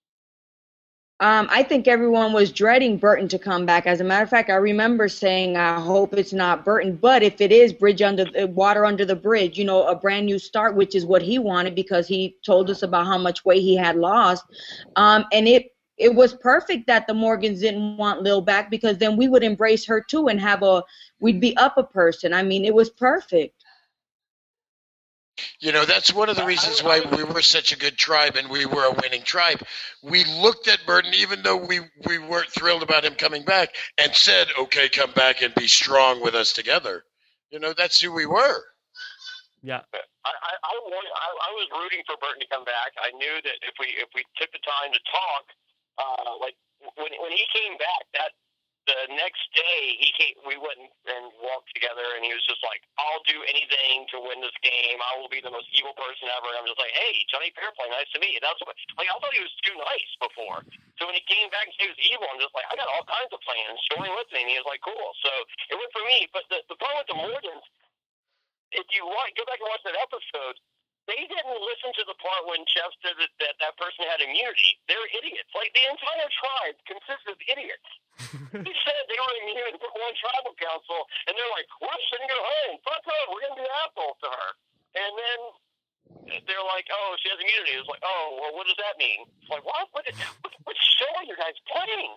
Um, I think everyone was dreading Burton to come back. As a matter of fact, I remember saying, I hope it's not Burton, but if it is, bridge under the water under the bridge, you know, a brand new start, which is what he wanted because he told us about how much weight he had lost. Um, and it, it was perfect that the Morgans didn't want Lil back because then we would embrace her too and have a, we'd be up a person. I mean, it was perfect. You know, that's one of the reasons why we were such a good tribe and we were a winning tribe. We looked at Burton, even though we, we weren't thrilled about him coming back, and said, okay, come back and be strong with us together. You know, that's who we were. Yeah. I, I, I, wanted, I, I was rooting for Burton to come back. I knew that if we if we took the time to talk, uh, like when when he came back, that the next day he came, we went and, and walked together, and he was just like, "I'll do anything to win this game. I will be the most evil person ever." And I'm just like, "Hey, Johnny Fairplay, nice to meet you." That's what, like, I thought he was too nice before. So when he came back and said he was evil, I'm just like, I got all kinds of plans. Join with me. And he was like, "Cool." So it went for me. But the the problem with the Morgans, if you want, go back and watch that episode. They didn't listen to the part when Jeff said that, that that person had immunity. They're idiots. Like, the entire tribe consists of idiots. He said they were immune from one tribal council, and they're like, we're sending her home. Fuck her. We're going to be assholes to her. And then they're like, oh, she has immunity. It's like, oh, well, what does that mean? It's like, what? What, what, what show are you guys playing?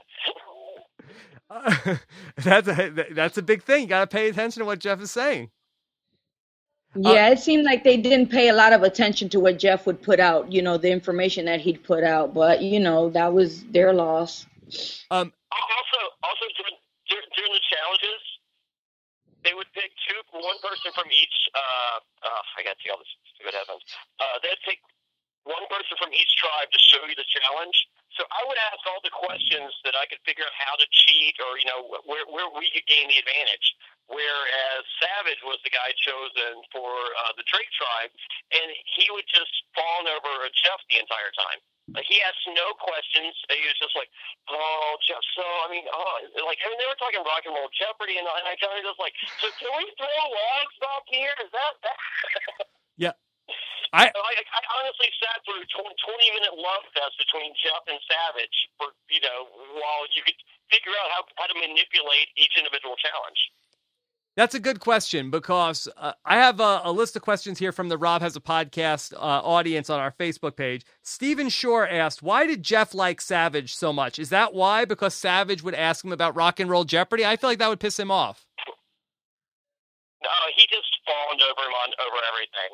Uh, that's a that's a big thing. You got to pay attention to what Jeff is saying. Yeah, it seemed like they didn't pay a lot of attention to what Jeff would put out, you know, the information that he'd put out. But, you know, that was their loss. Um, Also, also during, during, during the challenges, they would pick two, one person from each. Uh, uh, I got to see all this stupid heavens. Uh, they'd pick one person from each tribe to show you the challenge. So I would ask all the questions that I could figure out how to cheat, or you know, where where we could gain the advantage. Whereas Savage was the guy chosen for uh, the Drake tribe, and he would just fawn over Jeff the entire time. Like, he asked no questions. He was just like, "Oh, Jeff, so I mean, oh, like I mean, they were talking Rock and Roll Jeopardy, and I kind of just like, so can we throw logs back here? Is that that?" yeah, I So I, I honestly sat through twenty minute love fest between Jeff and Savage for, you know, while you could figure out how how to manipulate each individual challenge. That's a good question because uh, I have a, a list of questions here from the Rob Has a Podcast uh, audience on our Facebook page. Stephen Shore asked, why did Jeff like Savage so much? Is that why? Because Savage would ask him about Rock and Roll Jeopardy? I feel like that would piss him off. No, he just fawned over him on over everything.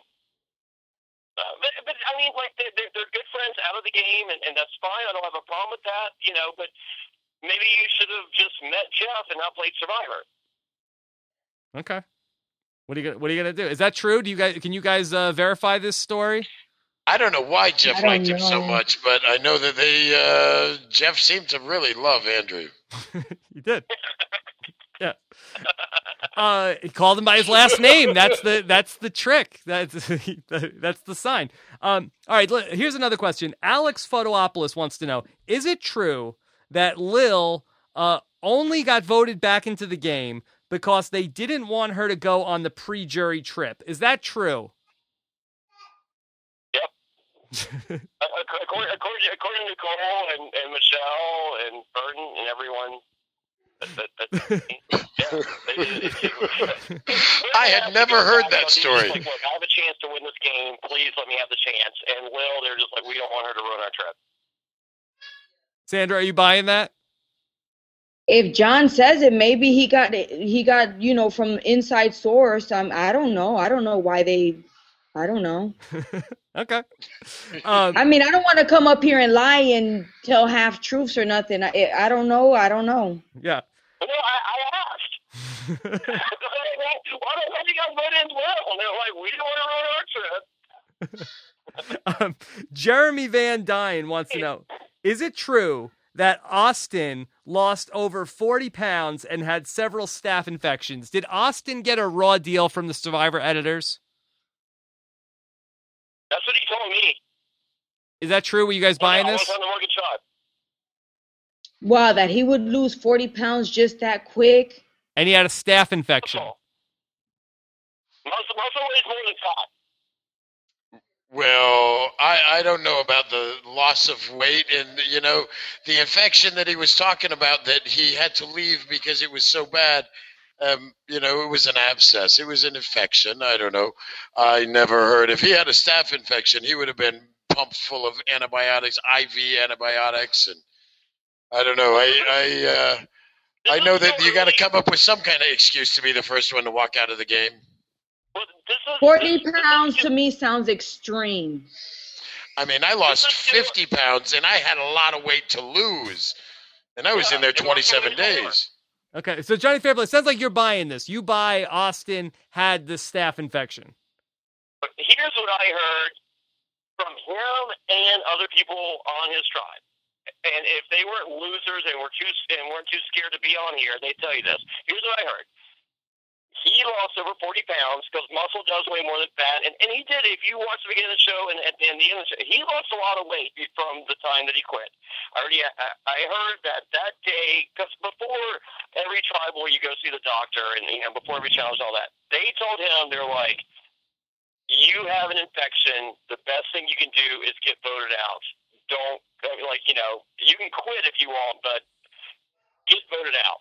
Uh, but, but I mean, like, they're, they're, they're good friends out of the game, and, and that's fine. I don't have a problem with that, you know, but maybe you should have just met Jeff and not played Survivor. Okay. What are you gonna, what are you gonna do? Is that true? Do you guys can you guys uh, verify this story? I don't know why Jeff I don't liked him so know. much, but I know that they uh, Jeff seemed to really love Andrew. You did. Yeah. Uh, he called him by his last name. That's the that's the trick. That's that's the sign. Um, all right. l- Here's another question. Alex Photopoulos wants to know: is it true that Lil uh, only got voted back into the game because they didn't want her to go on the pre-jury trip? Is that true? Yep. Ac- according, according, according to Cole and, and Michelle and Burton and everyone, that, that, that, yeah, they did it too. I had never heard that He's story. Like, look, I have a chance to win this game. Please let me have the chance. And Will, they're just like, we don't want her to ruin our trip. Sandra, are you buying that? If John says it, maybe he got it. He got you know from inside source. Um, I don't know. I don't know why they. I don't know. Okay. Um, I mean, I don't want to come up here and lie and tell half truths or nothing. I, I don't know. I don't know. yeah. No, I, I asked. Why don't why do you guys vote in Will? And they're like, we don't want to ruin our trip. Um, Jeremy Van Dyne wants to know, is it true that Austin lost over forty pounds and had several staph infections? Did Austin get a raw deal from the Survivor editors? That's what he told me. Is that true? Were you guys buying I this? was on the Morgan Tribe. Wow, that he would lose forty pounds just that quick. And he had a staph infection. Muscle. Muscle, muscle weighs more than fat. Well, I, I don't know about the loss of weight and, you know, the infection that he was talking about that he had to leave because it was so bad. Um, you know, it was an abscess. It was an infection. I don't know. I never heard. If he had a staph infection, he would have been pumped full of antibiotics, I V antibiotics. And I don't know. I I, uh, I know that you got to come up with some kind of excuse to be the first one to walk out of the game. Well, this is, Forty this, pounds this to me sounds extreme. I mean, I lost fifty pounds and I had a lot of weight to lose. And I was in there Yeah, it was twenty-seven really days. Okay, so Johnny Fairplay, it sounds like you're buying this. You buy Austin had the staph infection. But here's what I heard from him and other people on his tribe. And if they weren't losers and were too and weren't too scared to be on here, they tell you this. Here's what I heard. He lost over forty pounds because muscle does weigh more than fat. And, and he did. If you watch the beginning of the show and at the end of the show, he lost a lot of weight from the time that he quit. I already, I, I heard that that day, because before every tribal you go see the doctor and, you know, before every challenge and all that, they told him, they're like, you have an infection. The best thing you can do is get voted out. Don't, like, you know, you can quit if you want, but get voted out.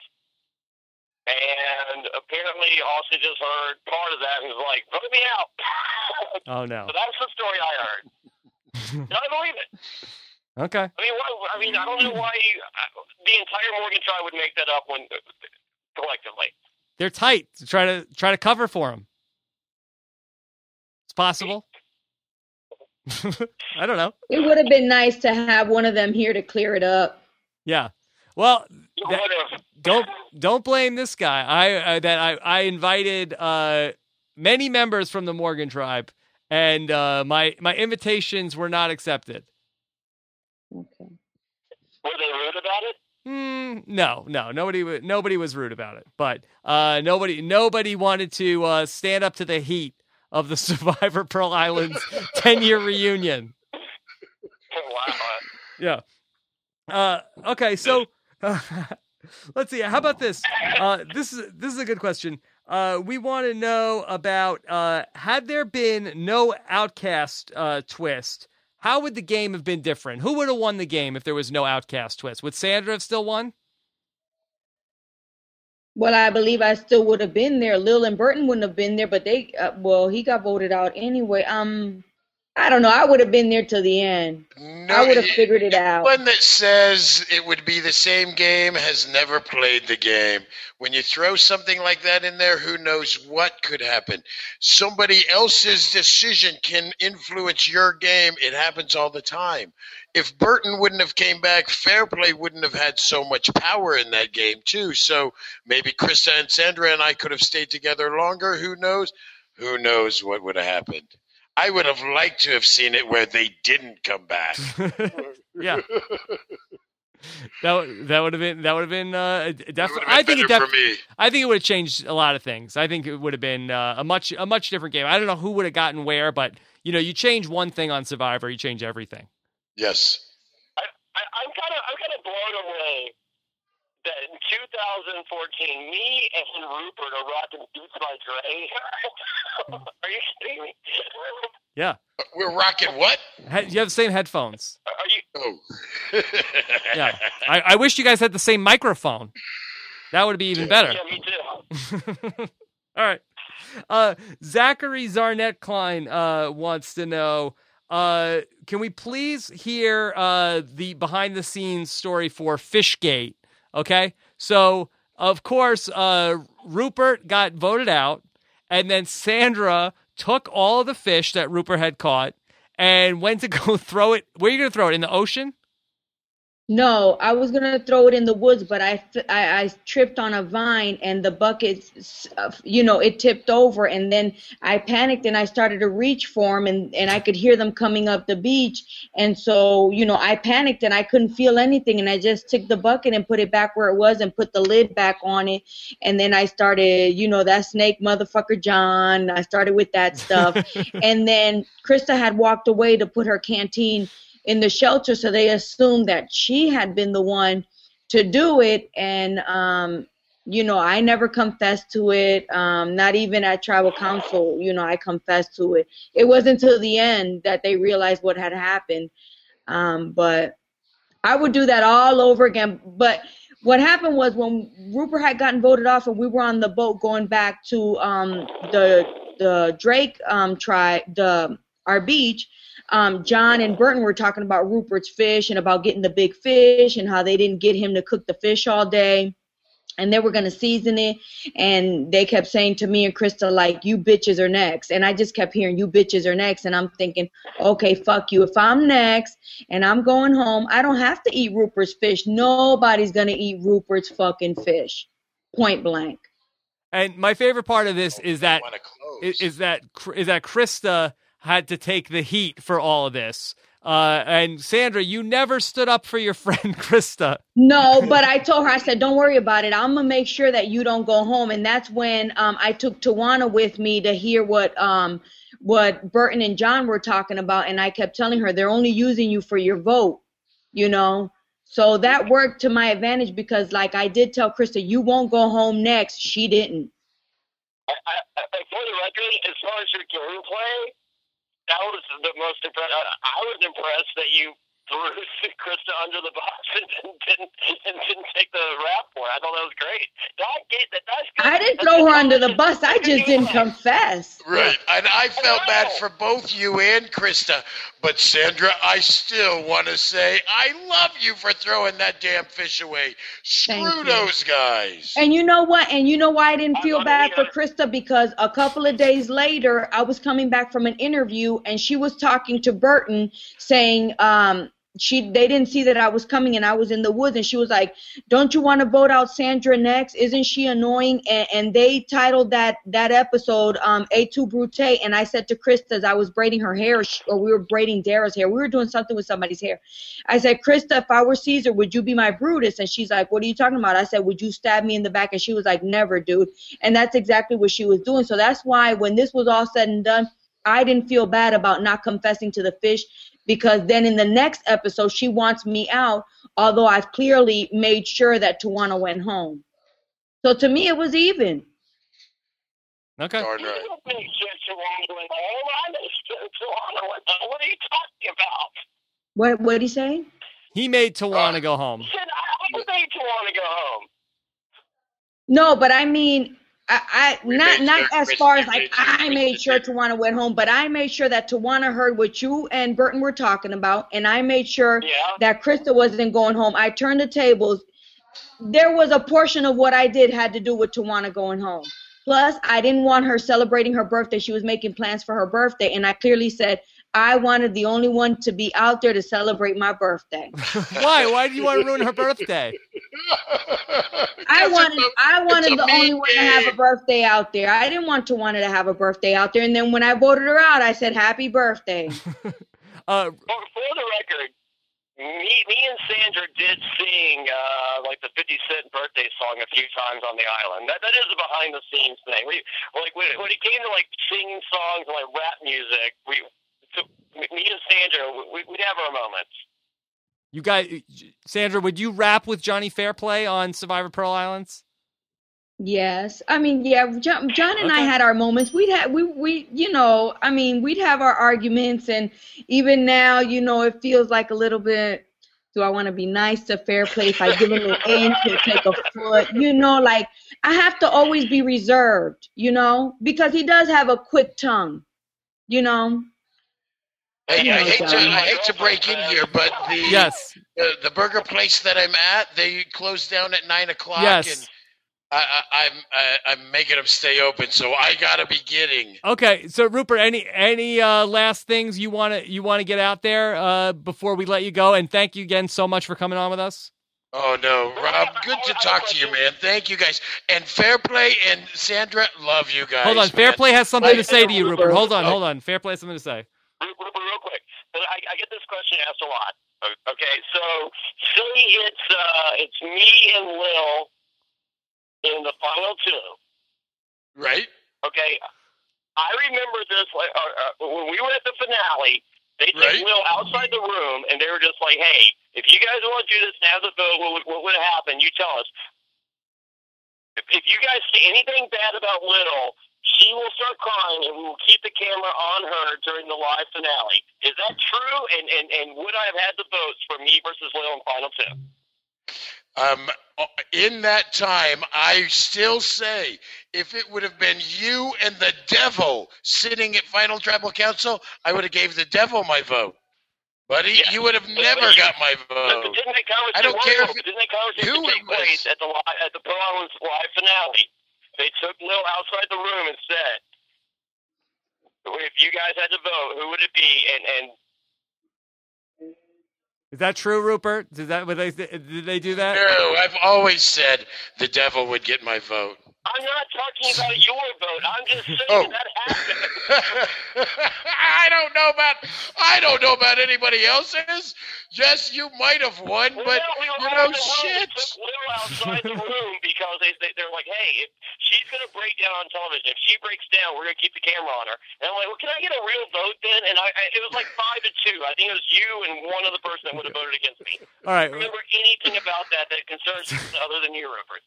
And apparently Austin just heard part of that and was like, vote me out. Oh, no. So that's the story I heard. And I believe it. Okay. I mean, why, I mean, I don't know why you, the entire Morgan tribe would make that up when collectively. They're tight to try to try to cover for him. It's possible. I don't know. It would have been nice to have one of them here to clear it up. Yeah. Well, You that- would've- don't don't blame this guy. I uh, that I I invited uh, many members from the Morgan tribe, and uh, my my invitations were not accepted. Okay. Were they rude about it? Mm, no, no, nobody wa- nobody was rude about it, but uh, nobody nobody wanted to uh, stand up to the heat of the Survivor Pearl Islands ten year reunion. Wow. Yeah. Uh, okay, so uh, let's see. How about this? Uh, this is this is a good question. Uh, we want to know about uh, had there been no Outcast uh, twist, how would the game have been different? Who would have won the game if there was no Outcast twist? Would Sandra have still won? Well, I believe I still would have been there. Lil and Burton wouldn't have been there, but they, uh, well, he got voted out anyway. Um, I don't know. I would have been there till the end. No, I would have figured it out. One that says it would be the same game has never played the game. When you throw something like that in there, who knows what could happen? Somebody else's decision can influence your game. It happens all the time. If Burton wouldn't have came back, Fair Play wouldn't have had so much power in that game too. So maybe Krista and Sandra and I could have stayed together longer. Who knows? Who knows what would have happened? I would have liked to have seen it where they didn't come back. Yeah, that that would have been that would have been uh, definitely. I think it def- for me. I think it would have changed a lot of things. I think it would have been uh, a much a much different game. I don't know who would have gotten where, but you know, you change one thing on Survivor, you change everything. Yes. I, I, I'm kind of I'm kind of blown away that in two thousand fourteen, me and Rupert are rocking Beats by Dre. Are you kidding me? Yeah. We're rocking what? He- you have the same headphones. Are you? Oh. Yeah. I, I wish you guys had the same microphone. That would be even better. Yeah, me too. All right. Uh, Zachary Zarnett Klein uh, wants to know, uh, can we please hear uh, the behind-the-scenes story for Fishgate? Okay? So, of course, uh, Rupert got voted out, and then Sandra took all of the fish that Rupert had caught and went to go throw it. Where are you going to throw it? In the ocean? No, I was gonna throw it in the woods, but I, I, I tripped on a vine and the bucket, you know, it tipped over, and then I panicked and I started to reach for them, and, and I could hear them coming up the beach, and so, you know, I panicked and I couldn't feel anything, and I just took the bucket and put it back where it was and put the lid back on it, and then I started, you know, that snake motherfucker John, I started with that stuff, and then Krista had walked away to put her canteen in the shelter, so they assumed that she had been the one to do it, and um you know, I never confessed to it, um not even at tribal council, you know, I confessed to it. It wasn't until the end that they realized what had happened, um but I would do that all over again. But what happened was, when Rupert had gotten voted off and we were on the boat going back to um the the Drake um tribe, the our beach, Um, John and Burton were talking about Rupert's fish and about getting the big fish and how they didn't get him to cook the fish all day, and they were going to season it. And they kept saying to me and Krista, like, you bitches are next. And I just kept hearing, you bitches are next. And I'm thinking, okay, fuck you. If I'm next and I'm going home, I don't have to eat Rupert's fish. Nobody's going to eat Rupert's fucking fish. Point blank. And my favorite part of this is that is, is that is that Krista had to take the heat for all of this. Uh, and Sandra, you never stood up for your friend Krista. No, but I told her, I said, don't worry about it. I'm going to make sure that you don't go home. And that's when um, I took Tawana with me to hear what um, what Burton and John were talking about. And I kept telling her, they're only using you for your vote, you know. So that worked to my advantage, because, like, I did tell Krista, you won't go home next. She didn't. I, I, I, for the record, as far as your game play, that was the most impressive. I was impressed that you threw Krista under the bus and didn't, didn't, and didn't take the rap for it. I thought that was great. That, that, that's good. I didn't throw her under the bus. I just didn't confess. Right. And I felt bad for both you and Krista. But, Sandra, I still want to say I love you for throwing that damn fish away. Screw those guys. And you know what? And you know why I didn't feel bad for Krista? Because a couple of days later, I was coming back from an interview, and she was talking to Burton, saying, um, she they didn't see that I was coming and I was in the woods, and she was like, don't you want to vote out Sandra next? Isn't she annoying? And, and they titled that that episode um A two Brute. And I said to Krista, as I was braiding her hair, or we were braiding Dara's hair, we were doing something with somebody's hair, I said, Krista, if I were Caesar, would you be my Brutus? And she's like, what are you talking about? I said, would you stab me in the back? And she was like, never, dude. And that's exactly what she was doing. So that's why when this was all said and done, I didn't feel bad about not confessing to the fish, because then in the next episode, she wants me out, although I've clearly made sure that Tawana went home. So to me, it was even. Okay. Darn right. You don't think Tawana went home. I understood Tawana went home. What are you talking about? What what did he say? He made Tawana go home. He said, I made Tawana go home. No, but I mean, I, I We not made not sure as Chris- far as we like made sure I Chris made did sure too. Tawana went home, but I made sure that Tawana heard what you and Burton were talking about, and I made sure Yeah. that Krista wasn't going home. I turned the tables. There was a portion of what I did had to do with Tawana going home. Plus, I didn't want her celebrating her birthday. She was making plans for her birthday, and I clearly said I wanted the only one to be out there to celebrate my birthday. Why? Why do you want to ruin her birthday? I Because wanted it's a- I wanted it's a the only mean one to have a game. birthday out there. I didn't want Tawana to have a birthday out there. And then when I voted her out, I said happy birthday. Uh, For, for the record, me, me and Sandra did sing uh, like the fifty Cent birthday song a few times on the island. That that is a behind the scenes thing. We like when, when it came to like singing songs and like rap music, we so, me and Sandra we, we'd have our moments. you guys, Sandra, would you rap with Johnny Fairplay on Survivor Pearl Islands? Yes. I mean, yeah, John, John and I Okay. had our moments. We'd have, we, we, you know, I mean, we'd have our arguments. And even now, you know, it feels like a little bit, do I want to be nice to Fairplay? If I give him an inch, he'll take a foot. You know, like, I have to always be reserved, you know, because he does have a quick tongue, you know. Hey, You I know, hate to John. I hate to break in here, but the Yes. the, the burger place that I'm at, they close down at nine o'clock, Yes. and I, I, I'm I, I'm making them stay open, so I gotta be getting. Okay, so Rupert, any any uh, last things you want to you want to get out there uh, before we let you go? And thank you again so much for coming on with us. Oh no, Rob, good to talk to you, man. Thank you guys, and Fair Play and Sandra, love you guys. Hold on, man. Fairplay has something I- to say to you, Rupert. Hold on, Oh. hold on. Fairplay has something to say. Real, real, real quick, I, I get this question asked a lot. Okay, so say it's uh, it's me and Lil in the final two. Right? Okay, I remember this like uh, uh, when we were at the finale. They took Right. Lil outside the room, and they were just like, "Hey, if you guys want to do this and have the vote, what would, what would happen? You tell us. If, if you guys say anything bad about Lil, she will start crying, and we will keep the camera on her during the live finale. Is that true? And and, and would I have had the votes for me versus Lil in final two? Um, in that time, I still say if it would have been you and the devil sitting at Final Tribal Council, I would have gave the devil my vote. Buddy, Yeah. you would have never got my But vote. didn't that conversation, I don't care if it- didn't that conversation who it take was. place at the li- at the Pearl Islands live finale? They took Lil outside the room and said, "If you guys had to vote, who would it be?" And and Is that true, Rupert? Did that? Would they, did they do that? No, I've always said the devil would get my vote. I'm not talking about your vote. I'm just saying Oh. that happened. I don't know about I don't know about anybody else's. Yes, you might have won, Well, but no, we were you all know, in the room. shit. They took Lil outside the room because they, they they're like, "Hey, if she's gonna break down on television, if she breaks down, we're gonna keep the camera on her." And I'm like, "Well, can I get a real vote then?" And I, I it was like five to two. I think it was you and one other person that would have voted against me. All right. I don't remember anything about that that concerns you other than you, Rupert.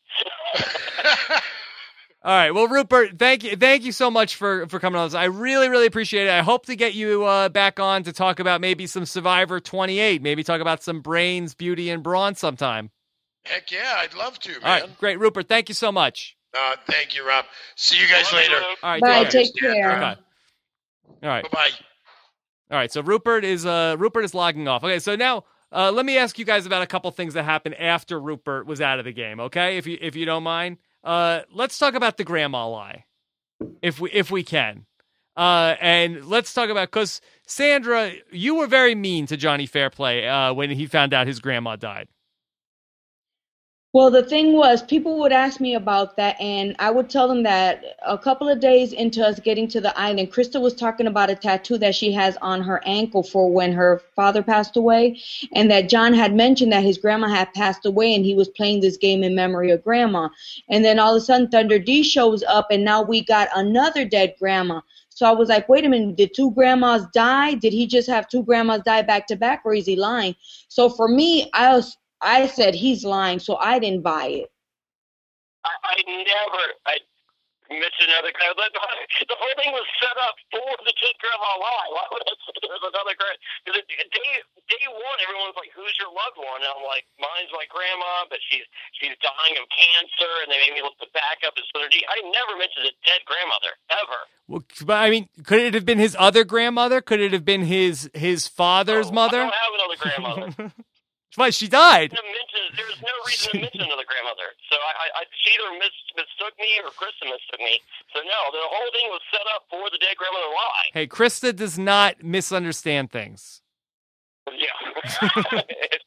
All right. Well, Rupert, thank you, thank you so much for, for coming on this. I really, really appreciate it. I hope to get you uh, back on to talk about maybe some Survivor twenty-eight. Maybe talk about some brains, beauty, and brawn sometime. Heck yeah, I'd love to, man. All right. Great, Rupert. Thank you so much. Uh, thank you, Rob. See you guys later. All right. Bye. take care. Take care. Okay. All right. Bye-bye. All right. So Rupert is uh Rupert is logging off. Okay. So now uh, let me ask you guys about a couple things that happened after Rupert was out of the game. Okay, if you if you don't mind. Uh, let's talk about the grandma lie, if we if we can, uh, and let's talk about because Sandra, you were very mean to Johnny Fairplay uh, when he found out his grandma died. Well, the thing was, people would ask me about that, and I would tell them that a couple of days into us getting to the island, Krista was talking about a tattoo that she has on her ankle for when her father passed away, and that John had mentioned that his grandma had passed away, and he was playing this game in memory of grandma. And then all of a sudden, Thunder D shows up, and now we got another dead grandma. So I was like, wait a minute, did two grandmas die? Did he just have two grandmas die back to back, or is he lying? So for me, I was... I said he's lying, so I didn't buy it. I, I never, I, mention another guy. But the whole thing was set up for the Dead Grandma lie. Why would I say there was another grandma? Because day, day one, everyone's like, who's your loved one? And I'm like, mine's my grandma, but she's she's dying of cancer, and they made me look the backup as Senator D. I never mentioned a dead grandmother, ever. Well, but I mean, could it have been his other grandmother? Could it have been his his father's oh, mother? I don't have another grandmother. Why, she died. There's no reason to mention another grandmother. So I, I, she either mis, mistook me or Krista mistook me. So no, the whole thing was set up for the dead grandmother lie. Hey, Krista does not misunderstand things. Yeah.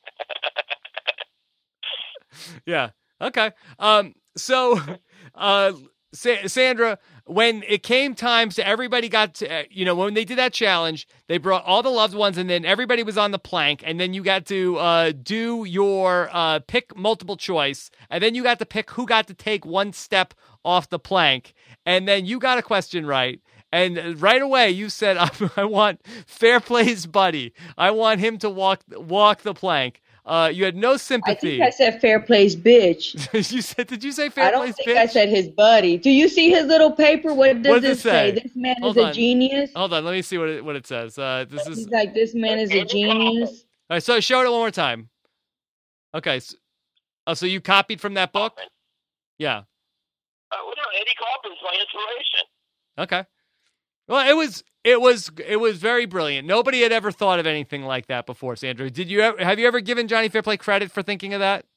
Yeah. Okay. Um. So, uh, Sa- Sandra, when it came time to everybody got to, uh, you know, when they did that challenge, they brought all the loved ones, and then everybody was on the plank, and then you got to uh, do your uh, pick multiple choice, and then you got to pick who got to take one step off the plank, and then you got a question right. And right away, you said, I, I want Fairplay's buddy. I want him to walk walk the plank. Uh, you had no sympathy. I think I said Fairplay's bitch. You said, did you say Fairplay's bitch? I don't think bitch? I said his buddy. Do you see his little paper? What does, what does it say? say? This man Hold is on. a genius. Hold on, let me see what it, what it says. Uh, this He's is like, this man is a genius. All right, so show it one more time. Okay. So, oh, so you copied from that book? Yeah. Uh, well, no, Eddie Kaufman's my inspiration. Okay. Well, it was it was it was very brilliant. Nobody had ever thought of anything like that before, Sandra. Did you ever, have you ever given Johnny Fairplay credit for thinking of that?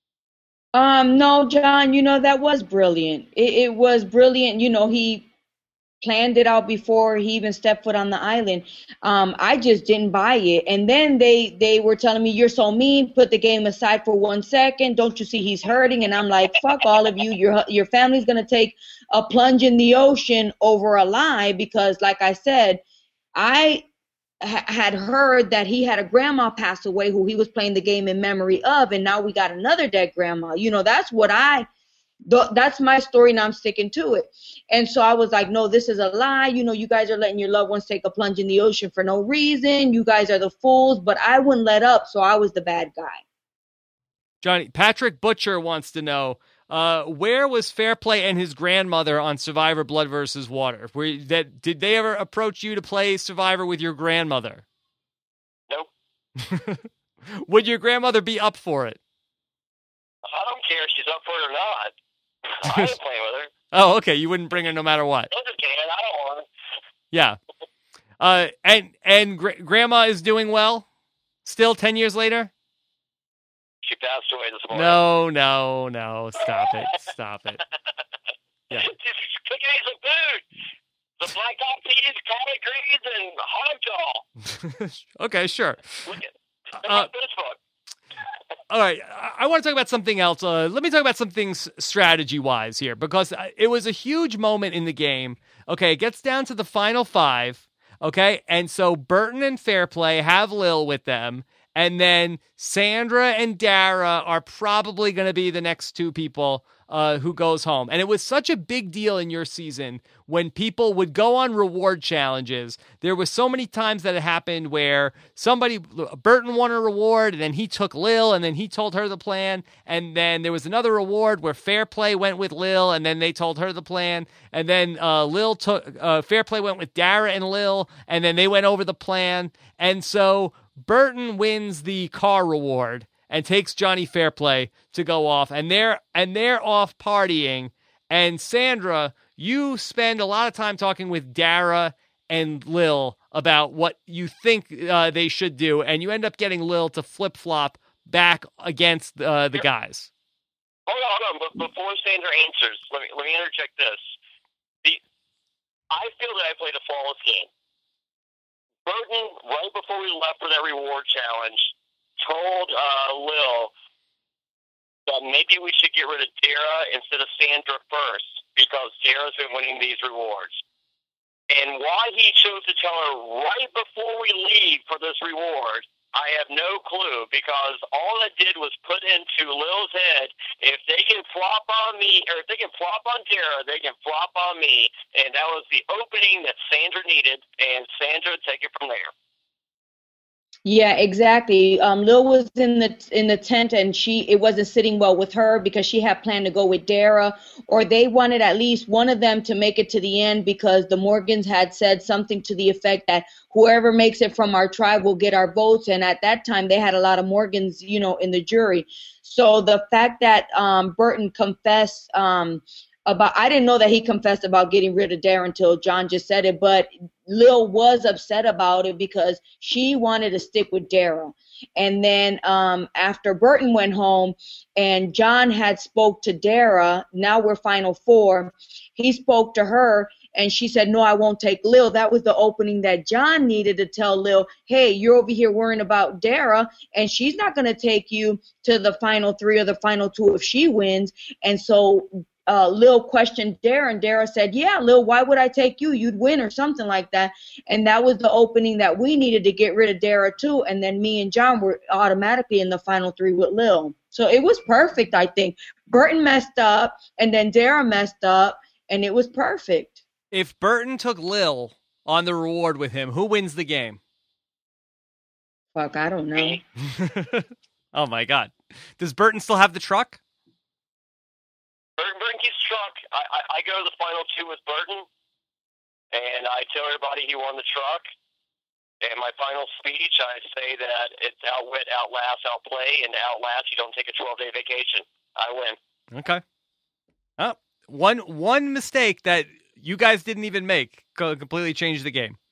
Um, no, John. You know, that was brilliant. It, it was brilliant. You know, he planned it out before he even stepped foot on the island. Um, I just didn't buy it. And then they they were telling me, "You're so mean. Put the game aside for one second. Don't you see he's hurting?" And I'm like, "Fuck all of you. Your your family's gonna take a plunge in the ocean over a lie," because, like I said, I ha- had heard that he had a grandma pass away who he was playing the game in memory of, and now we got another dead grandma. You know, that's what I, th- that's my story, and I'm sticking to it. And so I was like, no, this is a lie. You know, you guys are letting your loved ones take a plunge in the ocean for no reason. You guys are the fools, but I wouldn't let up, so I was the bad guy. Johnny, Patrick Butcher wants to know, Uh, where was Fairplay and his grandmother on Survivor Blood versus Water? Were that did they ever approach you to play Survivor with your grandmother? Nope. Would your grandmother be up for it? I don't care if she's up for it or not. I ain't playing with her. Oh, okay. You wouldn't bring her no matter what. I can. I don't want her. Yeah. Uh, and and gr- grandma is doing well. Still, ten years later. She passed away this morning. No, no, no. Stop it. Stop it. Yeah. Just cooking me some food. Some black eyed peas, collard greens, and hog jaw. Okay, sure. Look at, Uh, this book. All right, I, I want to talk about something else. Uh, let me talk about some things strategy-wise here, because it was a huge moment in the game. Okay, it gets down to the final five, okay? And so Burton and Fairplay have Lil with them, and then Sandra and Dara are probably going to be the next two people uh, who goes home. And it was such a big deal in your season when people would go on reward challenges. There was so many times that it happened where somebody, Burton won a reward, and then he took Lil, and then he told her the plan. And then there was another reward where Fairplay went with Lil, and then they told her the plan. And then uh, Lil took, uh, Fairplay went with Dara and Lil, and then they went over the plan. And so Burton wins the car reward and takes Johnny Fairplay to go off, and they're and they're off partying. And Sandra, you spend a lot of time talking with Dara and Lil about what you think uh, they should do, and you end up getting Lil to flip flop back against uh, the guys. Hold on, hold on. But before Sandra answers, let me let me interject this. The I feel that I played a flawless game. Burton, right before we left for that reward challenge, told uh, Lil that maybe we should get rid of Dara instead of Sandra first because Dara's been winning these rewards. And why he chose to tell her right before we leave for this reward, I have no clue, because all it did was put into Lil's head, if they can flop on me, or if they can flop on Dara, they can flop on me. And that was the opening that Sandra needed, and Sandra would take it from there. Yeah, exactly. Um, Lil was in the in the tent, and she it wasn't sitting well with her because she had planned to go with Dara, or they wanted at least one of them to make it to the end because the Morgans had said something to the effect that whoever makes it from our tribe will get our votes, and at that time they had a lot of Morgans, you know, in the jury. So the fact that um, Burton confessed um, about, I didn't know that he confessed about getting rid of Dara until John just said it, but Lil was upset about it because she wanted to stick with Dara. And then um, after Burton went home and John had spoke to Dara, now we're final four, he spoke to her and she said, no, I won't take Lil. That was the opening that John needed to tell Lil, hey, you're over here worrying about Dara and she's not going to take you to the final three or the final two if she wins. And so Uh, Lil questioned Dara, and Dara said, yeah, Lil, why would I take you? You'd win or something like that. And that was the opening that we needed to get rid of Dara too. And then me and John were automatically in the final three with Lil. So it was perfect, I think. Burton messed up, and then Dara messed up, and it was perfect. If Burton took Lil on the reward with him, who wins the game? Fuck, I don't know. Oh, my God. Does Burton still have the truck? Burton, Burton keeps truck. I, I, I go to the final two with Burton, and I tell everybody he won the truck. And my final speech, I say that it's outwit, outlast, outplay, and outlast. You don't take a twelve-day vacation. I win. Okay. Oh, one one mistake that you guys didn't even make co- completely changed the game.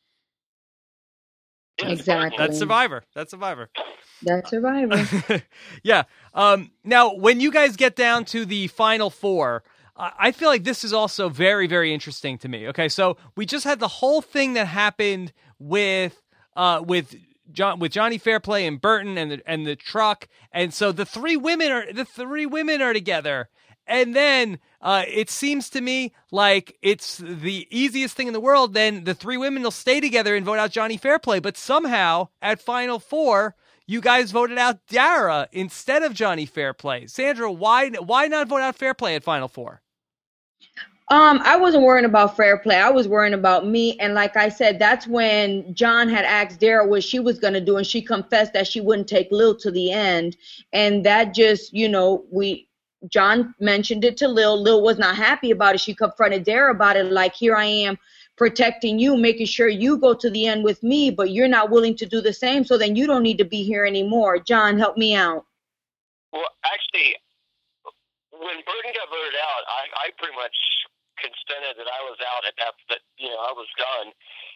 Exactly. That's Survivor. That's Survivor. That's Survivor. Yeah. Um, now, when you guys get down to the final four, uh, I feel like this is also very, very interesting to me. Okay, so we just had the whole thing that happened with uh, with John with Johnny Fairplay and Burton and the and the truck, and so the three women are the three women are together. And then uh, it seems to me like it's the easiest thing in the world. Then the three women will stay together and vote out Johnny Fairplay. But somehow at Final Four, you guys voted out Dara instead of Johnny Fairplay. Sandra, why why not vote out Fairplay at Final Four? Um, I wasn't worrying about fair play. I was worrying about me. And like I said, that's when John had asked Dara what she was going to do. And she confessed that she wouldn't take Lil to the end. And that just, you know, we... John mentioned it to Lil. Lil was not happy about it. She confronted Dara about it, like, here I am protecting you, making sure you go to the end with me, but you're not willing to do the same, so then you don't need to be here anymore. John, help me out. Well, actually, when Burton got voted out, I, I pretty much consented that I was out at that, that, you know, I was done.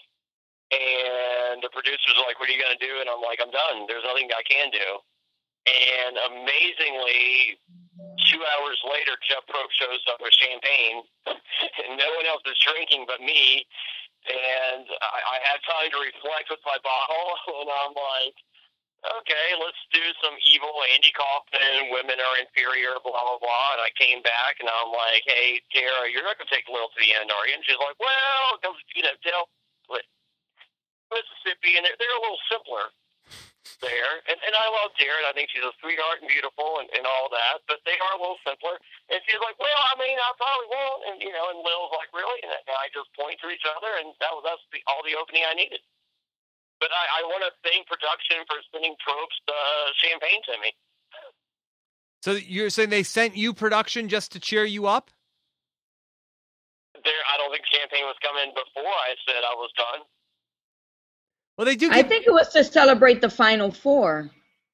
And the producers were like, what are you going to do? And I'm like, I'm done. There's nothing I can do. And amazingly, two hours later, Jeff Probst shows up with champagne, and no one else is drinking but me. And I, I had time to reflect with my bottle, and I'm like, okay, let's do some evil Andy Kaufman, women are inferior, blah, blah, blah. And I came back, and I'm like, hey, Dara, you're not going to take Lil to the end, are you? And she's like, well, because, you know, tell Mississippi, and they're, they're a little simpler there, and, and I love Dara. I think she's a sweetheart and beautiful and, and all that, but they are a little simpler. And she's like, well, I mean, I probably won't. And, you know, and Lil's like, really? And I just point to each other, and that was that's the, all the opening I needed. But I, I want to thank production for sending Probst uh, champagne to me. So you're saying they sent you production just to cheer you up? There, I don't think champagne was coming before I said I was done. Well, they do. Get... I think it was to celebrate the Final Four.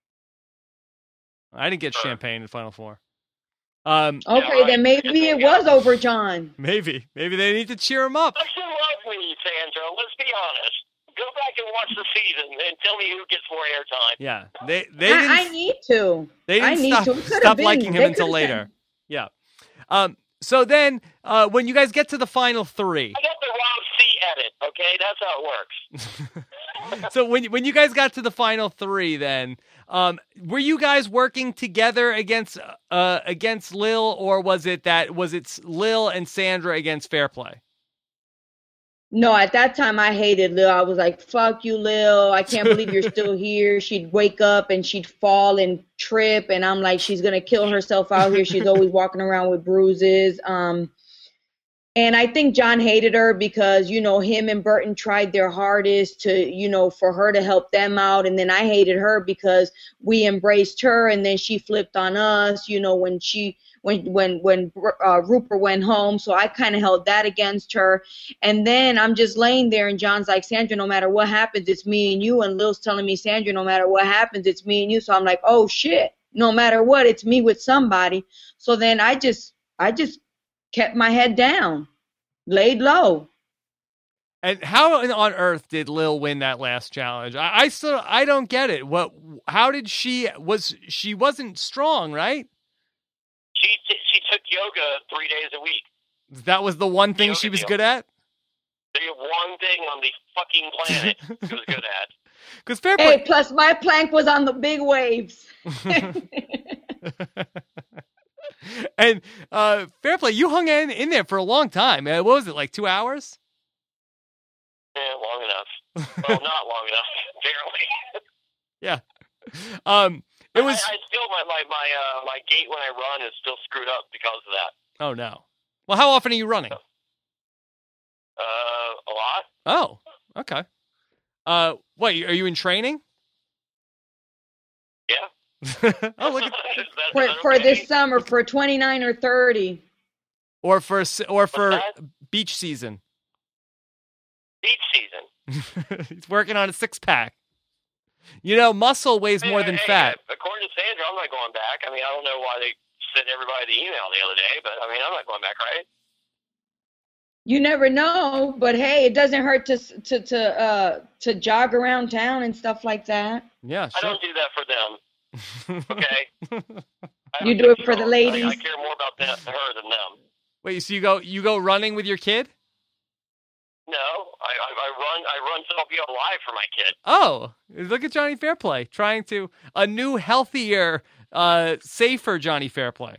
I didn't get champagne in the Final Four. Um, okay, yeah, right. Then maybe it was over John. Maybe. Maybe they need to cheer him up. You love me, Sandra. Let's be honest. Go back and watch the season and tell me who gets more airtime. Yeah, they they I, didn't. I need to. They didn't I need stop, to. stop been, liking him until later. Been. Yeah. Um. So then, uh, when you guys get to the final three, I got the Rob C edit. Okay, that's how it works. So when when you guys got to the final three, then um, were you guys working together against uh against Lil, or was it that was it Lil and Sandra against Fairplay? No, at that time I hated Lil. I was like, fuck you, Lil. I can't believe you're still here. She'd wake up and she'd fall and trip. And I'm like, she's going to kill herself out here. She's always walking around with bruises. Um, And I think John hated her because, you know, him and Burton tried their hardest to, you know, for her to help them out. And then I hated her because we embraced her and then she flipped on us, you know, when she, when, when, when uh, Rupert went home. So I kind of held that against her. And then I'm just laying there and John's like, Sandra, no matter what happens, it's me and you. And Lil's telling me, Sandra, no matter what happens, it's me and you. So I'm like, oh shit, no matter what, it's me with somebody. So then I just, I just, kept my head down, laid low. And how on earth did Lil win that last challenge? I, I still I don't get it. What? How did she? Was she wasn't strong, right? She she took yoga three days a week. That was the one thing Yoga she was deal. good at. The one thing on the fucking planet she was good at. Because fair Hey, play. plus my plank was on the big waves. And uh, fair play, you hung in, in there for a long time. Uh, what was it, like two hours? Yeah, long enough. Well, not long enough, barely. Yeah. Um, it was. I, I still my my my, uh, my gait when I run is still screwed up because of that. Oh no. Well, how often are you running? Uh, a lot. Oh, okay. Uh, what are you in training? Yeah. Oh, look at. Is that- for is that for okay? this summer, for twenty-nine or thirty. Or for s- or for that? beach season. Beach season. He's working on a six pack. You know, muscle weighs more Hey, than hey, fat. hey, according to Sandra, I'm not going back. I mean, I don't know why they sent everybody the email the other day, but I mean, I'm not going back, right? You never know, but hey, it doesn't hurt to to to uh to jog around town and stuff like that. Yeah, I sure. don't do that for them. Okay. I You don't do it think for so. the ladies. I, I care more about them, her than them. Wait, so you go you go running with your kid? No, I, I, I run. I run so I'll be alive for my kid. Oh, look at Johnny Fairplay trying to a new, healthier, uh, safer Johnny Fairplay.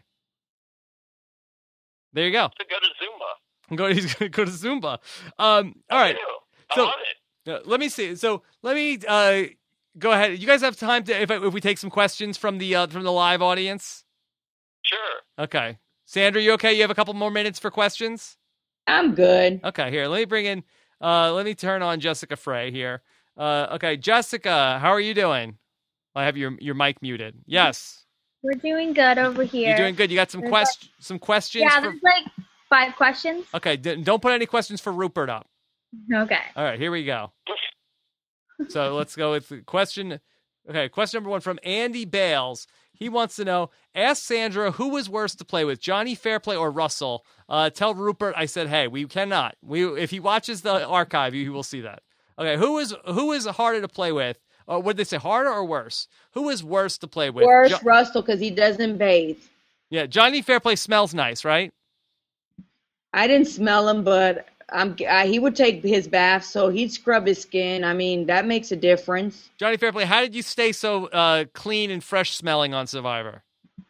There you go. To go to Zumba. Go. He's gonna go to Zumba. Um. All right. I do. I So- love it. Uh, let me see. So let me uh go ahead. You guys have time to if I, if we take some questions from the uh, from the live audience. Sure. Okay. Sandra, you okay? You have a couple more minutes for questions? I'm good. Okay, here. Let me bring in uh let me turn on Jessica Frey here. Uh okay, Jessica, how are you doing? I have your your mic muted. Yes. We're doing good over here. You're doing good. You got some There's quest some questions Yeah, for there's like five questions. Okay, d- don't put any questions for Rupert up. Okay. All right, here we go. So let's go with the question. Okay, question number one from Andy Bales. He wants to know, ask Sandra who was worse to play with, Johnny Fairplay or Russell. Uh, tell Rupert I said, hey, we cannot. We if he watches the archive, he will see that. Okay, who is who is harder to play with? Or what did they say, harder or worse? Who is worse to play with? Worse, Jo- Russell, because he doesn't bathe. yeah, Johnny Fairplay smells nice, right? I didn't smell him, but I'm. I, he would take his bath, so he'd scrub his skin. I mean, that makes a difference. Johnny Fairplay, how did you stay so uh, clean and fresh smelling on Survivor?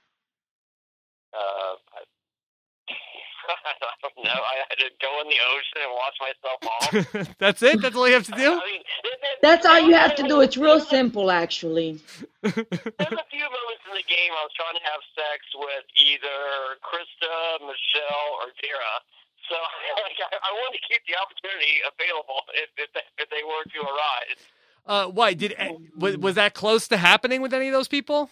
Uh, I, I don't know. I had to go in the ocean and wash myself off. That's it? That's all you have to do? I mean, there- there- That's all you have to there- do. It's real simple, actually. There's a few moments in the game I was trying to have sex with either Krista, Michelle, or Dara. So like, I, I wanted to keep the opportunity available if if they, if they were to arise. Uh, why did was, was that close to happening with any of those people?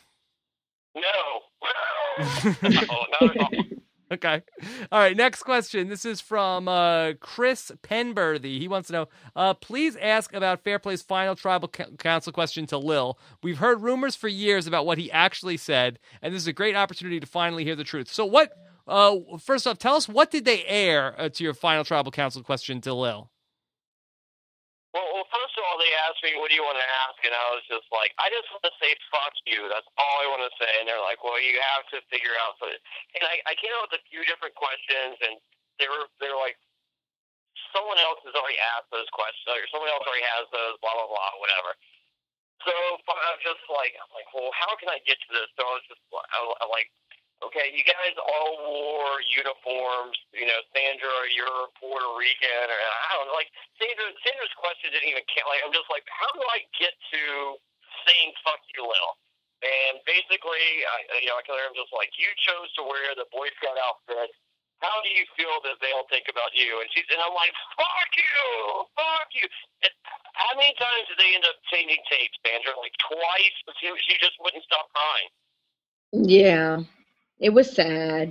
No. no, not at all. Okay. All right. Next question. This is from uh, Chris Penberthy. He wants to know, uh, please ask about Fairplay's final tribal co- council question to Lil. We've heard rumors for years about what he actually said, and this is a great opportunity to finally hear the truth. So what, uh, first off, tell us, what did they air uh, to your final tribal council question to Lil? Well, well, first of all, they asked me, what do you want to ask? And I was just like, I just want to say fuck you. That's all I want to say. And they're like, well, you have to figure out. So, and I, I came up with a few different questions, and they were, they were like, someone else has already asked those questions, or someone else already has those, blah, blah, blah, whatever. So I was just like, I'm like, well, how can I get to this? So I was just I, I'm like, okay, you guys all wore uniforms. You know, Sandra, you're Puerto Rican, or I don't know. Like Sandra, Sandra's question didn't even count. Like I'm just like, how do I get to saying "fuck you, Lil"? And basically, I, you know, I'm just like, you chose to wear the Boy Scout outfit, how do you feel that they'll think about you? And she's, and I'm like, fuck you, fuck you. And how many times did they end up changing tapes, Sandra? Like twice. She, she just wouldn't stop crying. Yeah, it was sad.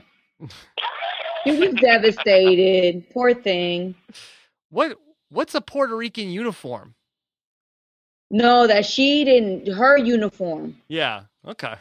He was devastated. Poor thing. What what's a Puerto Rican uniform? No, that she didn't. Her uniform. Yeah. Okay.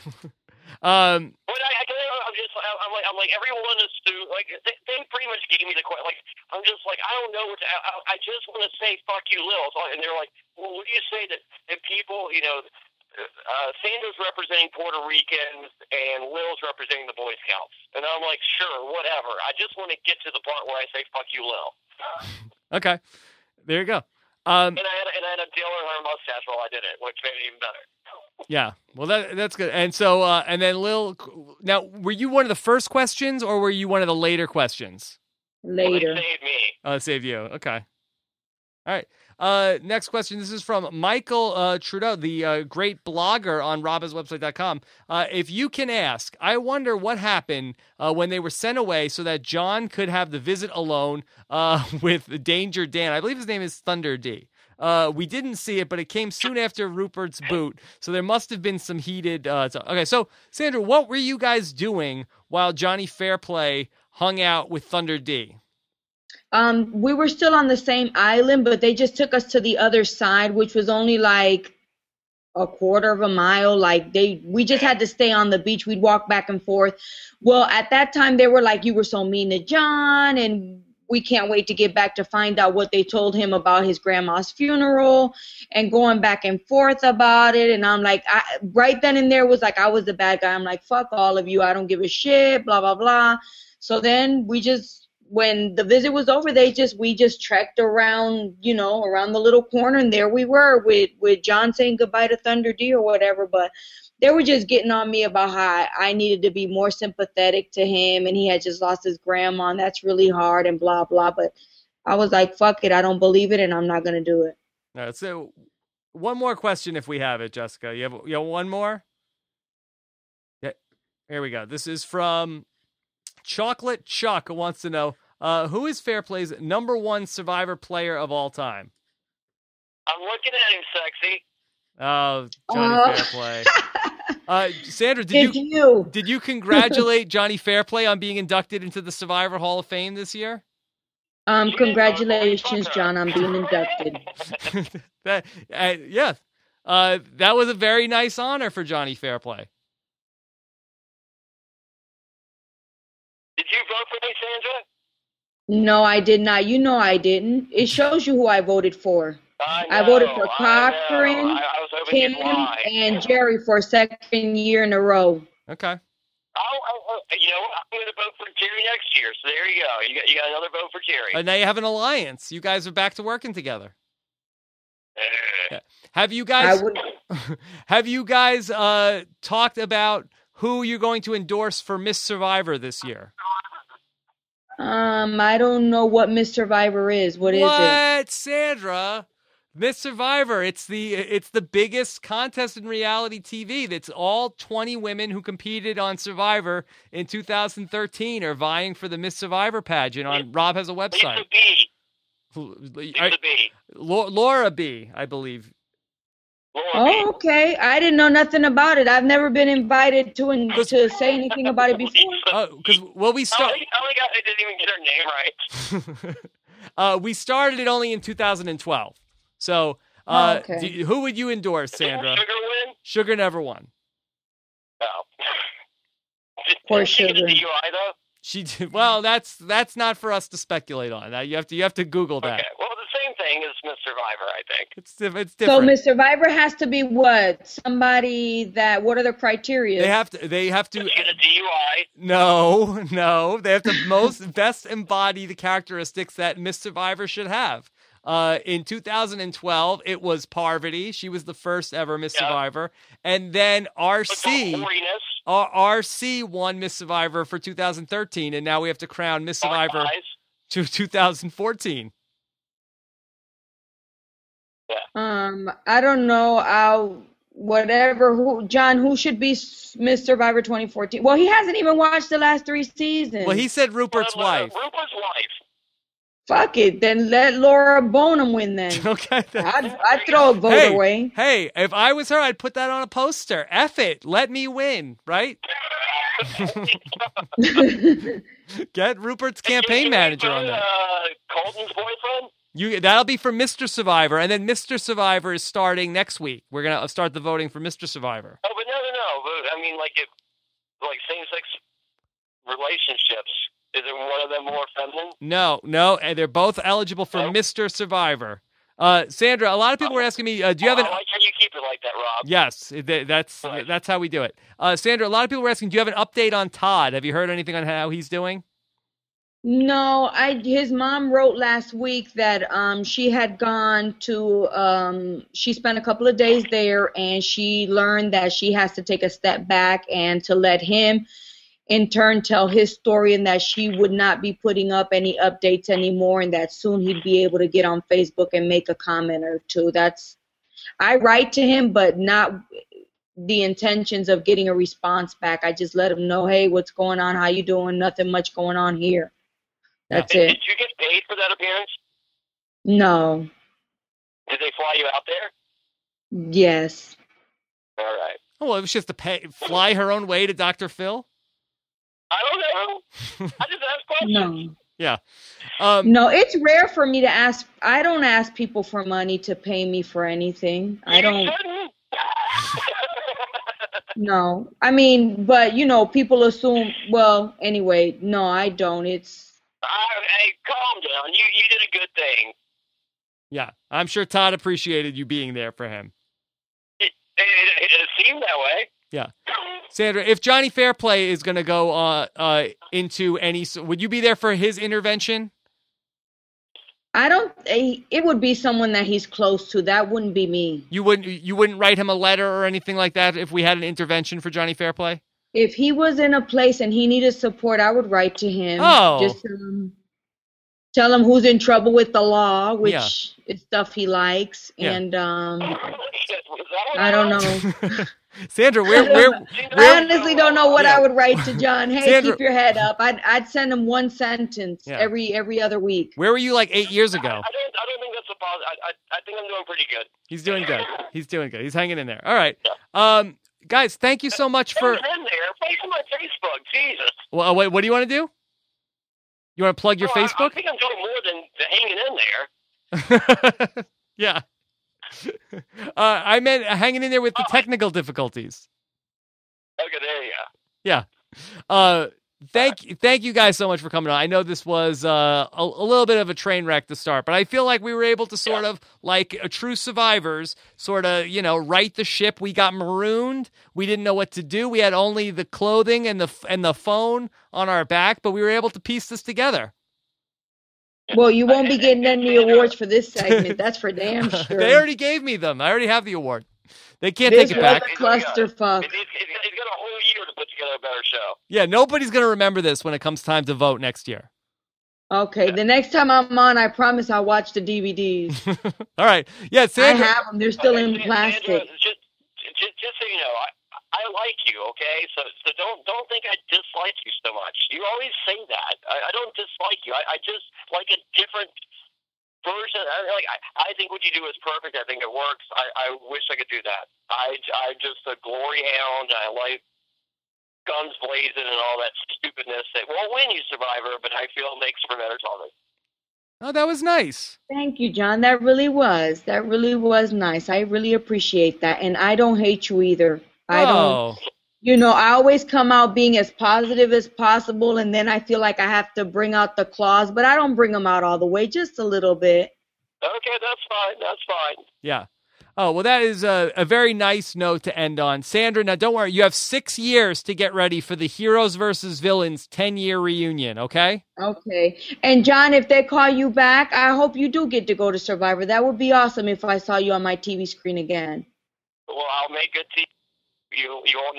um. But I, I, I'm just, I'm like, I'm like, everyone is stu- like, they, they pretty much gave me the question. Like, I'm just like, I don't know what to, I, I just want to say, fuck you, Lil. So, and they're like, well, what do you say that, that people, you know, uh, Sandra's representing Puerto Ricans and Lil's representing the Boy Scouts. And I'm like, sure, whatever. I just want to get to the part where I say, fuck you, Lil. Okay. There you go. Um, and I had, and I had a deal in her mustache while I did it, which made it even better. Yeah, well, that that's good. And so, uh, and then Lil, now, were you one of the first questions, or were you one of the later questions? Later. Well, they saved me. Oh, it saved you. Okay. All right. Uh, next question. This is from Michael uh, Trudeau, the uh, great blogger on robas website dot com. Uh, if you can ask, I wonder what happened uh, when they were sent away so that John could have the visit alone uh, with Danger Dan. I believe his name is Thunder D. Uh, we didn't see it, but it came soon after Rupert's boot, so there must have been some heated. Uh, t- okay, so Sandra, what were you guys doing while Johnny Fairplay hung out with Thunder D? Um, we were still on the same island, but they just took us to the other side, which was only like a quarter of a mile. Like they, we just had to stay on the beach. We'd walk back and forth. Well, at that time, they were like, "You were so mean to John," and we can't wait to get back to find out what they told him about his grandma's funeral and going back and forth about it. And I'm like, I, right then and there was like, I was the bad guy. I'm like, fuck all of you. I don't give a shit, blah, blah, blah. So then we just, when the visit was over, they just, we just trekked around, you know, around the little corner. And there we were with, with John saying goodbye to Thunder D or whatever. But they were just getting on me about how I, I needed to be more sympathetic to him, and he had just lost his grandma, and that's really hard, and blah, blah. But I was like, fuck it, I don't believe it, and I'm not going to do it. All right, so one more question if we have it, Jessica. You have, you have one more? Yeah, here we go. This is from Chocolate Chuck, who wants to know, uh, who is Fairplay's number one Survivor player of all time? I'm looking at him, sexy. Oh, Johnny Uh, Fairplay. Uh, Sandra, did It's you, you. did you congratulate Johnny Fairplay on being inducted into the Survivor Hall of Fame this year? Um, congratulations, John, on being inducted. that, uh, yeah, uh, that was a very nice honor for Johnny Fairplay. Did you vote for me, Sandra? No, I did not. You know I didn't. It shows you who I voted for. I, I know, voted for I Cochran, know. I, I was hoping Kim, you'd lie. and Jerry for a second year in a row. Okay. Oh, oh, oh, you know what? I'm going to vote for Jerry next year. So there you go. You got, you got another vote for Jerry. And now you have an alliance. You guys are back to working together. Uh, Have you I guys would. have you guys uh, talked about who you're going to endorse for Miss Survivor this year? Um, I don't know what Miss Survivor is. What is it? What, Sandra? Miss Survivor. It's the it's the biggest contest in reality T V. That's all twenty women who competed on Survivor in two thousand thirteen are vying for the Miss Survivor pageant. On Rob has a website. Lisa B. I- Lisa B. Lau- Laura B, I believe. Laura Oh, okay. I didn't know nothing about it. I've never been invited to to say anything about it before. Oh, because well, we I start. only, I only got, I didn't even get her name right. uh, we started it only in two thousand twelve. So, uh, Oh, okay. do, who would you endorse, Sandra? Sugar win? Sugar never won. No. Did, Poor did she get a Sugar. D U I though? She did, well, that's that's not for us to speculate on. That you have to you have to Google that. Okay. Well, the same thing as Miss Survivor, I think. It's diff- it's So different. Miss Survivor has to be what? Somebody that, what are the criteria? they have to they have to Did she get a D U I? no no they have to most best embody the characteristics that Miss Survivor should have. Uh, in two thousand twelve, it was Parvati. She was the first ever Miss Yeah. Survivor, and then R With C. the hoariness, R- RC won Miss Survivor for two thousand thirteen, and now we have to crown Miss dark Survivor eyes. to two thousand fourteen. Um, I don't know. I'll whatever. Who, John? Who should be Miss Survivor twenty fourteen? Well, he hasn't even watched the last three seasons. Well, he said Rupert's Well, uh, wife. Rupert's wife. Fuck it, then let Laura Bonham win. Then Okay. I'd, I'd throw a vote Hey, away. hey, if I was her, I'd put that on a poster. F it. Let me win, right? Get Rupert's campaign Can you manager put, on that. Uh, Colton's boyfriend? You That'll be for Mister Survivor, and then Mister Survivor is starting next week. We're going to start the voting for Mister Survivor. Oh, but no, no, no. But, I mean, like, if, like same-sex relationships, is it one of them more feminine? No, no, and they're both eligible for No? Mister Survivor. Uh, Sandra, a lot of people were asking me, uh, do you have I an... like how you keep it like that, Rob. Yes, th- that's Right. that's how we do it. Uh, Sandra, a lot of people were asking, do you have an update on Todd? Have you heard anything on how he's doing? No, I his mom wrote last week that um she had gone to um she spent a couple of days there and she learned that she has to take a step back and to let him in turn tell his story and that she would not be putting up any updates anymore and that soon he'd be able to get on Facebook and make a comment or two. That's I write to him but not the intentions of getting a response back. I just let him know, hey, what's going on? How you doing? Nothing much going on here. That's Did, it. did you get paid for that appearance? No. Did they fly you out there? Yes. All right. Oh, well, it was just to pay, fly her own way to Doctor Phil? I don't know. I just asked questions. No. Yeah. Um, No, it's rare for me to ask. I don't ask people for money to pay me for anything. I You don't. shouldn't. No. I mean, but you know, people assume. Well, anyway, no, I don't. It's. Uh, hey, calm down. You you did a good thing. yeah, I'm sure Todd appreciated you being there for him. It, it, it seemed that way. Yeah. Sandra, if Johnny Fairplay is going to go uh, uh, into any, would you be there for his intervention? I don't. It would be someone that he's close to. That wouldn't be me. You wouldn't, you wouldn't write him a letter or anything like that if we had an intervention for Johnny Fairplay? If he was in a place and he needed support, I would write to him. Oh. Just tell him, tell him who's in trouble with the law, which Yeah. is stuff he likes. Yeah. And um, Was that what I don't happened? know. Sandra, where, where, I where, honestly don't know what Yeah. I would write to John. Hey, Sandra- keep your head up. I'd I'd send him one sentence Yeah. every every other week. where were you like eight years ago? I don't. I don't think that's a positive. I, I. I think I'm doing pretty good. He's doing good. He's doing good. He's hanging in there. All right. Um, guys, thank you so much for, Hang in there. Face my Facebook. Jesus. well, wait, what do you want to do? You want to plug your Well, I- I, Facebook? think I'm doing more than the hanging in there. Yeah. Uh, I meant hanging in there with the technical difficulties. Okay, there you go. Yeah. Uh, thank thank you guys so much for coming on. I know this was uh, a, a little bit of a train wreck to start, but I feel like we were able to sort of, like a true survivors, sort of, you know, right the ship. We got marooned. We didn't know what to do. We had only the clothing and the and the phone on our back, but we were able to piece this together. Well, you won't be getting any awards for this segment. That's for damn sure. They already gave me them. I already have the award. They can't This take it was back. a clusterfuck. He's, he's, he's got a whole year to put together a better show. Yeah, nobody's going to remember this when it comes time to vote next year. Okay, the next time I'm on, I promise I'll watch the D V Ds. All right. Yeah, I Sandra. have them. They're still in Sandra, plastic. just, just, just so you know, I, I like you, okay? So, so don't, don't think I dislike you so much. You always say that. I, I don't dislike you. I, I just like a different version. I, like, I, I think what you do is perfect. I think it works. I, I wish I could do that. I, I'm just a glory hound. I like guns blazing and all that stupidness that won't win you, Survivor, but I feel it makes for better television. Oh, that was nice. Thank you, John. That really was. That really was nice. I really appreciate that. And I don't hate you either. I don't. Oh, You know, I always come out being as positive as possible, and then I feel like I have to bring out the claws, but I don't bring them out all the way, just a little bit. Okay, that's fine. That's fine. yeah. Oh, well, that is a, a very nice note to end on. Sandra, now don't worry. You have six years to get ready for the Heroes versus Villains ten-year reunion, okay? Okay. And John, if they call you back, I hope you do get to go to Survivor. That would be awesome if I saw you on my T V screen again. Well, I'll make good tea. You, you won't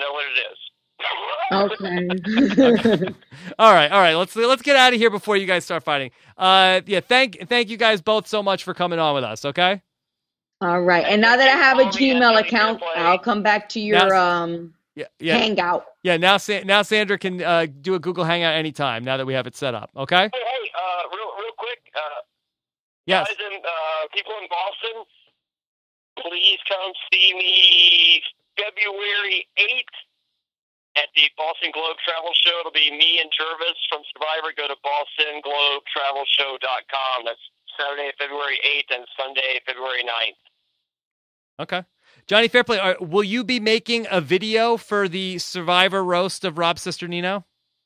know what it is. Okay. All right, all right. Let's let's get out of here before you guys start fighting. Uh, yeah, thank thank you guys both so much for coming on with us, okay? All right. And now that I have a Gmail account, I'll come back to your Now- um Yeah, yeah, hangout. yeah. Now, Sa- now Sandra can uh, do a Google Hangout anytime. Now that we have it set up, okay? Hey, hey, uh, real, real quick, uh, Yes. guys in, uh, people in Boston, please come see me February eighth at the Boston Globe Travel Show. It'll be me and Jervis from Survivor. Go to boston globe travel show dot com. That's Saturday, February eighth, and Sunday, February ninth. Okay. Johnny Fairplay, are, will you be making a video for the Survivor roast of Rob Cesternino?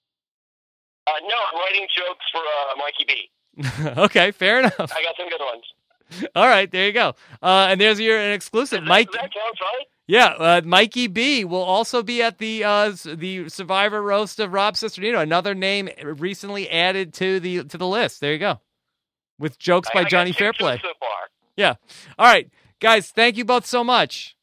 Uh, no, I'm writing jokes for uh, Mikey B. Okay, fair enough. I got some good ones. All right, there you go. Uh, and there's your an exclusive. Does that, Mike, does that count, right? yeah, uh, Mikey B will also be at the uh, s- the Survivor roast of Rob Cesternino. Another name recently added to the to the list. There you go, with jokes I- by I got Johnny six Fairplay. jokes so far. Yeah. All right, guys, thank you both so much.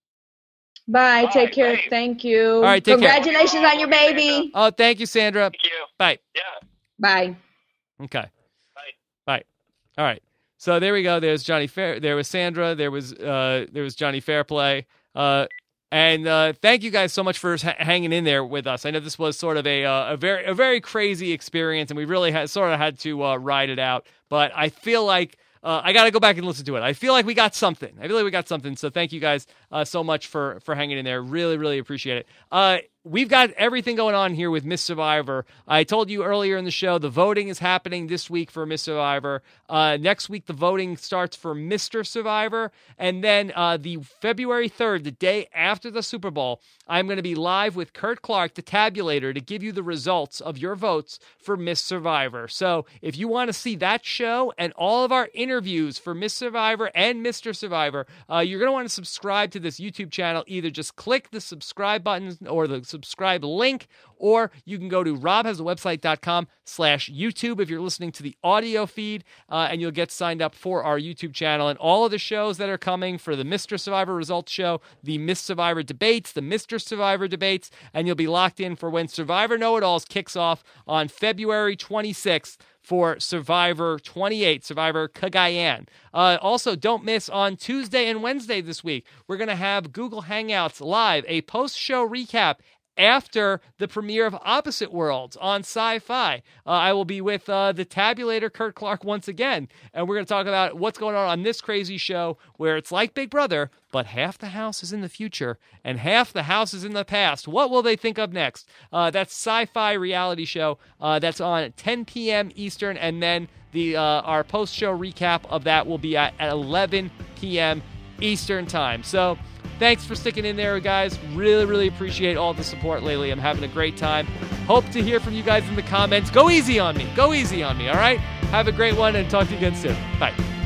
Bye. Bye, Take care. bye. Thank you. All right, take care. Congratulations on your baby. Oh, thank you, Sandra. Thank you. Bye. Yeah. Bye. Okay. Bye. Bye. All right. So there we go. There's Johnny Fair. There was Sandra. There was uh, there was Johnny Fairplay. Uh, and uh, thank you guys so much for ha- hanging in there with us. I know this was sort of a uh, a very a very crazy experience, and we really had sort of had to uh, ride it out. But I feel like uh, I got to go back and listen to it. I feel like we got something. I feel like we got something. So thank you guys uh, so much for for hanging in there. Really, really appreciate it. Uh, We've got everything going on here with Miss Survivor. I told you earlier in the show, the voting is happening this week for Miss Survivor. Uh, next week, the voting starts for Mister Survivor. And then uh, the February third, the day after the Super Bowl, I'm going to be live with Kurt Clark, the tabulator, to give you the results of your votes for Miss Survivor. So if you want to see that show and all of our interviews for Miss Survivor and Mister Survivor, uh, you're going to want to subscribe to this YouTube channel. Either just click the subscribe button or the subscribe link, or you can go to robhasawebsite.com slash YouTube if you're listening to the audio feed, uh, and you'll get signed up for our YouTube channel and all of the shows that are coming for the Mister Survivor Results Show, the Miss Survivor Debates, the Mister Survivor Debates, and you'll be locked in for when Survivor Know-It-Alls kicks off on February twenty-sixth for Survivor twenty-eight, Survivor Cagayan. Uh, also, don't miss on Tuesday and Wednesday this week, we're going to have Google Hangouts live, a post-show recap after the premiere of Opposite Worlds on Sci-Fi. Uh, I will be with uh, the tabulator Kurt Clark once again, and we're going to talk about what's going on on this crazy show where it's like Big Brother, but half the house is in the future and half the house is in the past. What will they think of next? Uh, that's Sci-Fi reality show. Uh, that's on at ten p.m. Eastern, and then the uh, our post-show recap of that will be at, at eleven p.m. Eastern time. So thanks for sticking in there, guys. Really, really appreciate all the support lately. I'm having a great time. Hope to hear from you guys in the comments. Go easy on me. Go easy on me, all right? Have a great one, and talk to you again soon. Bye.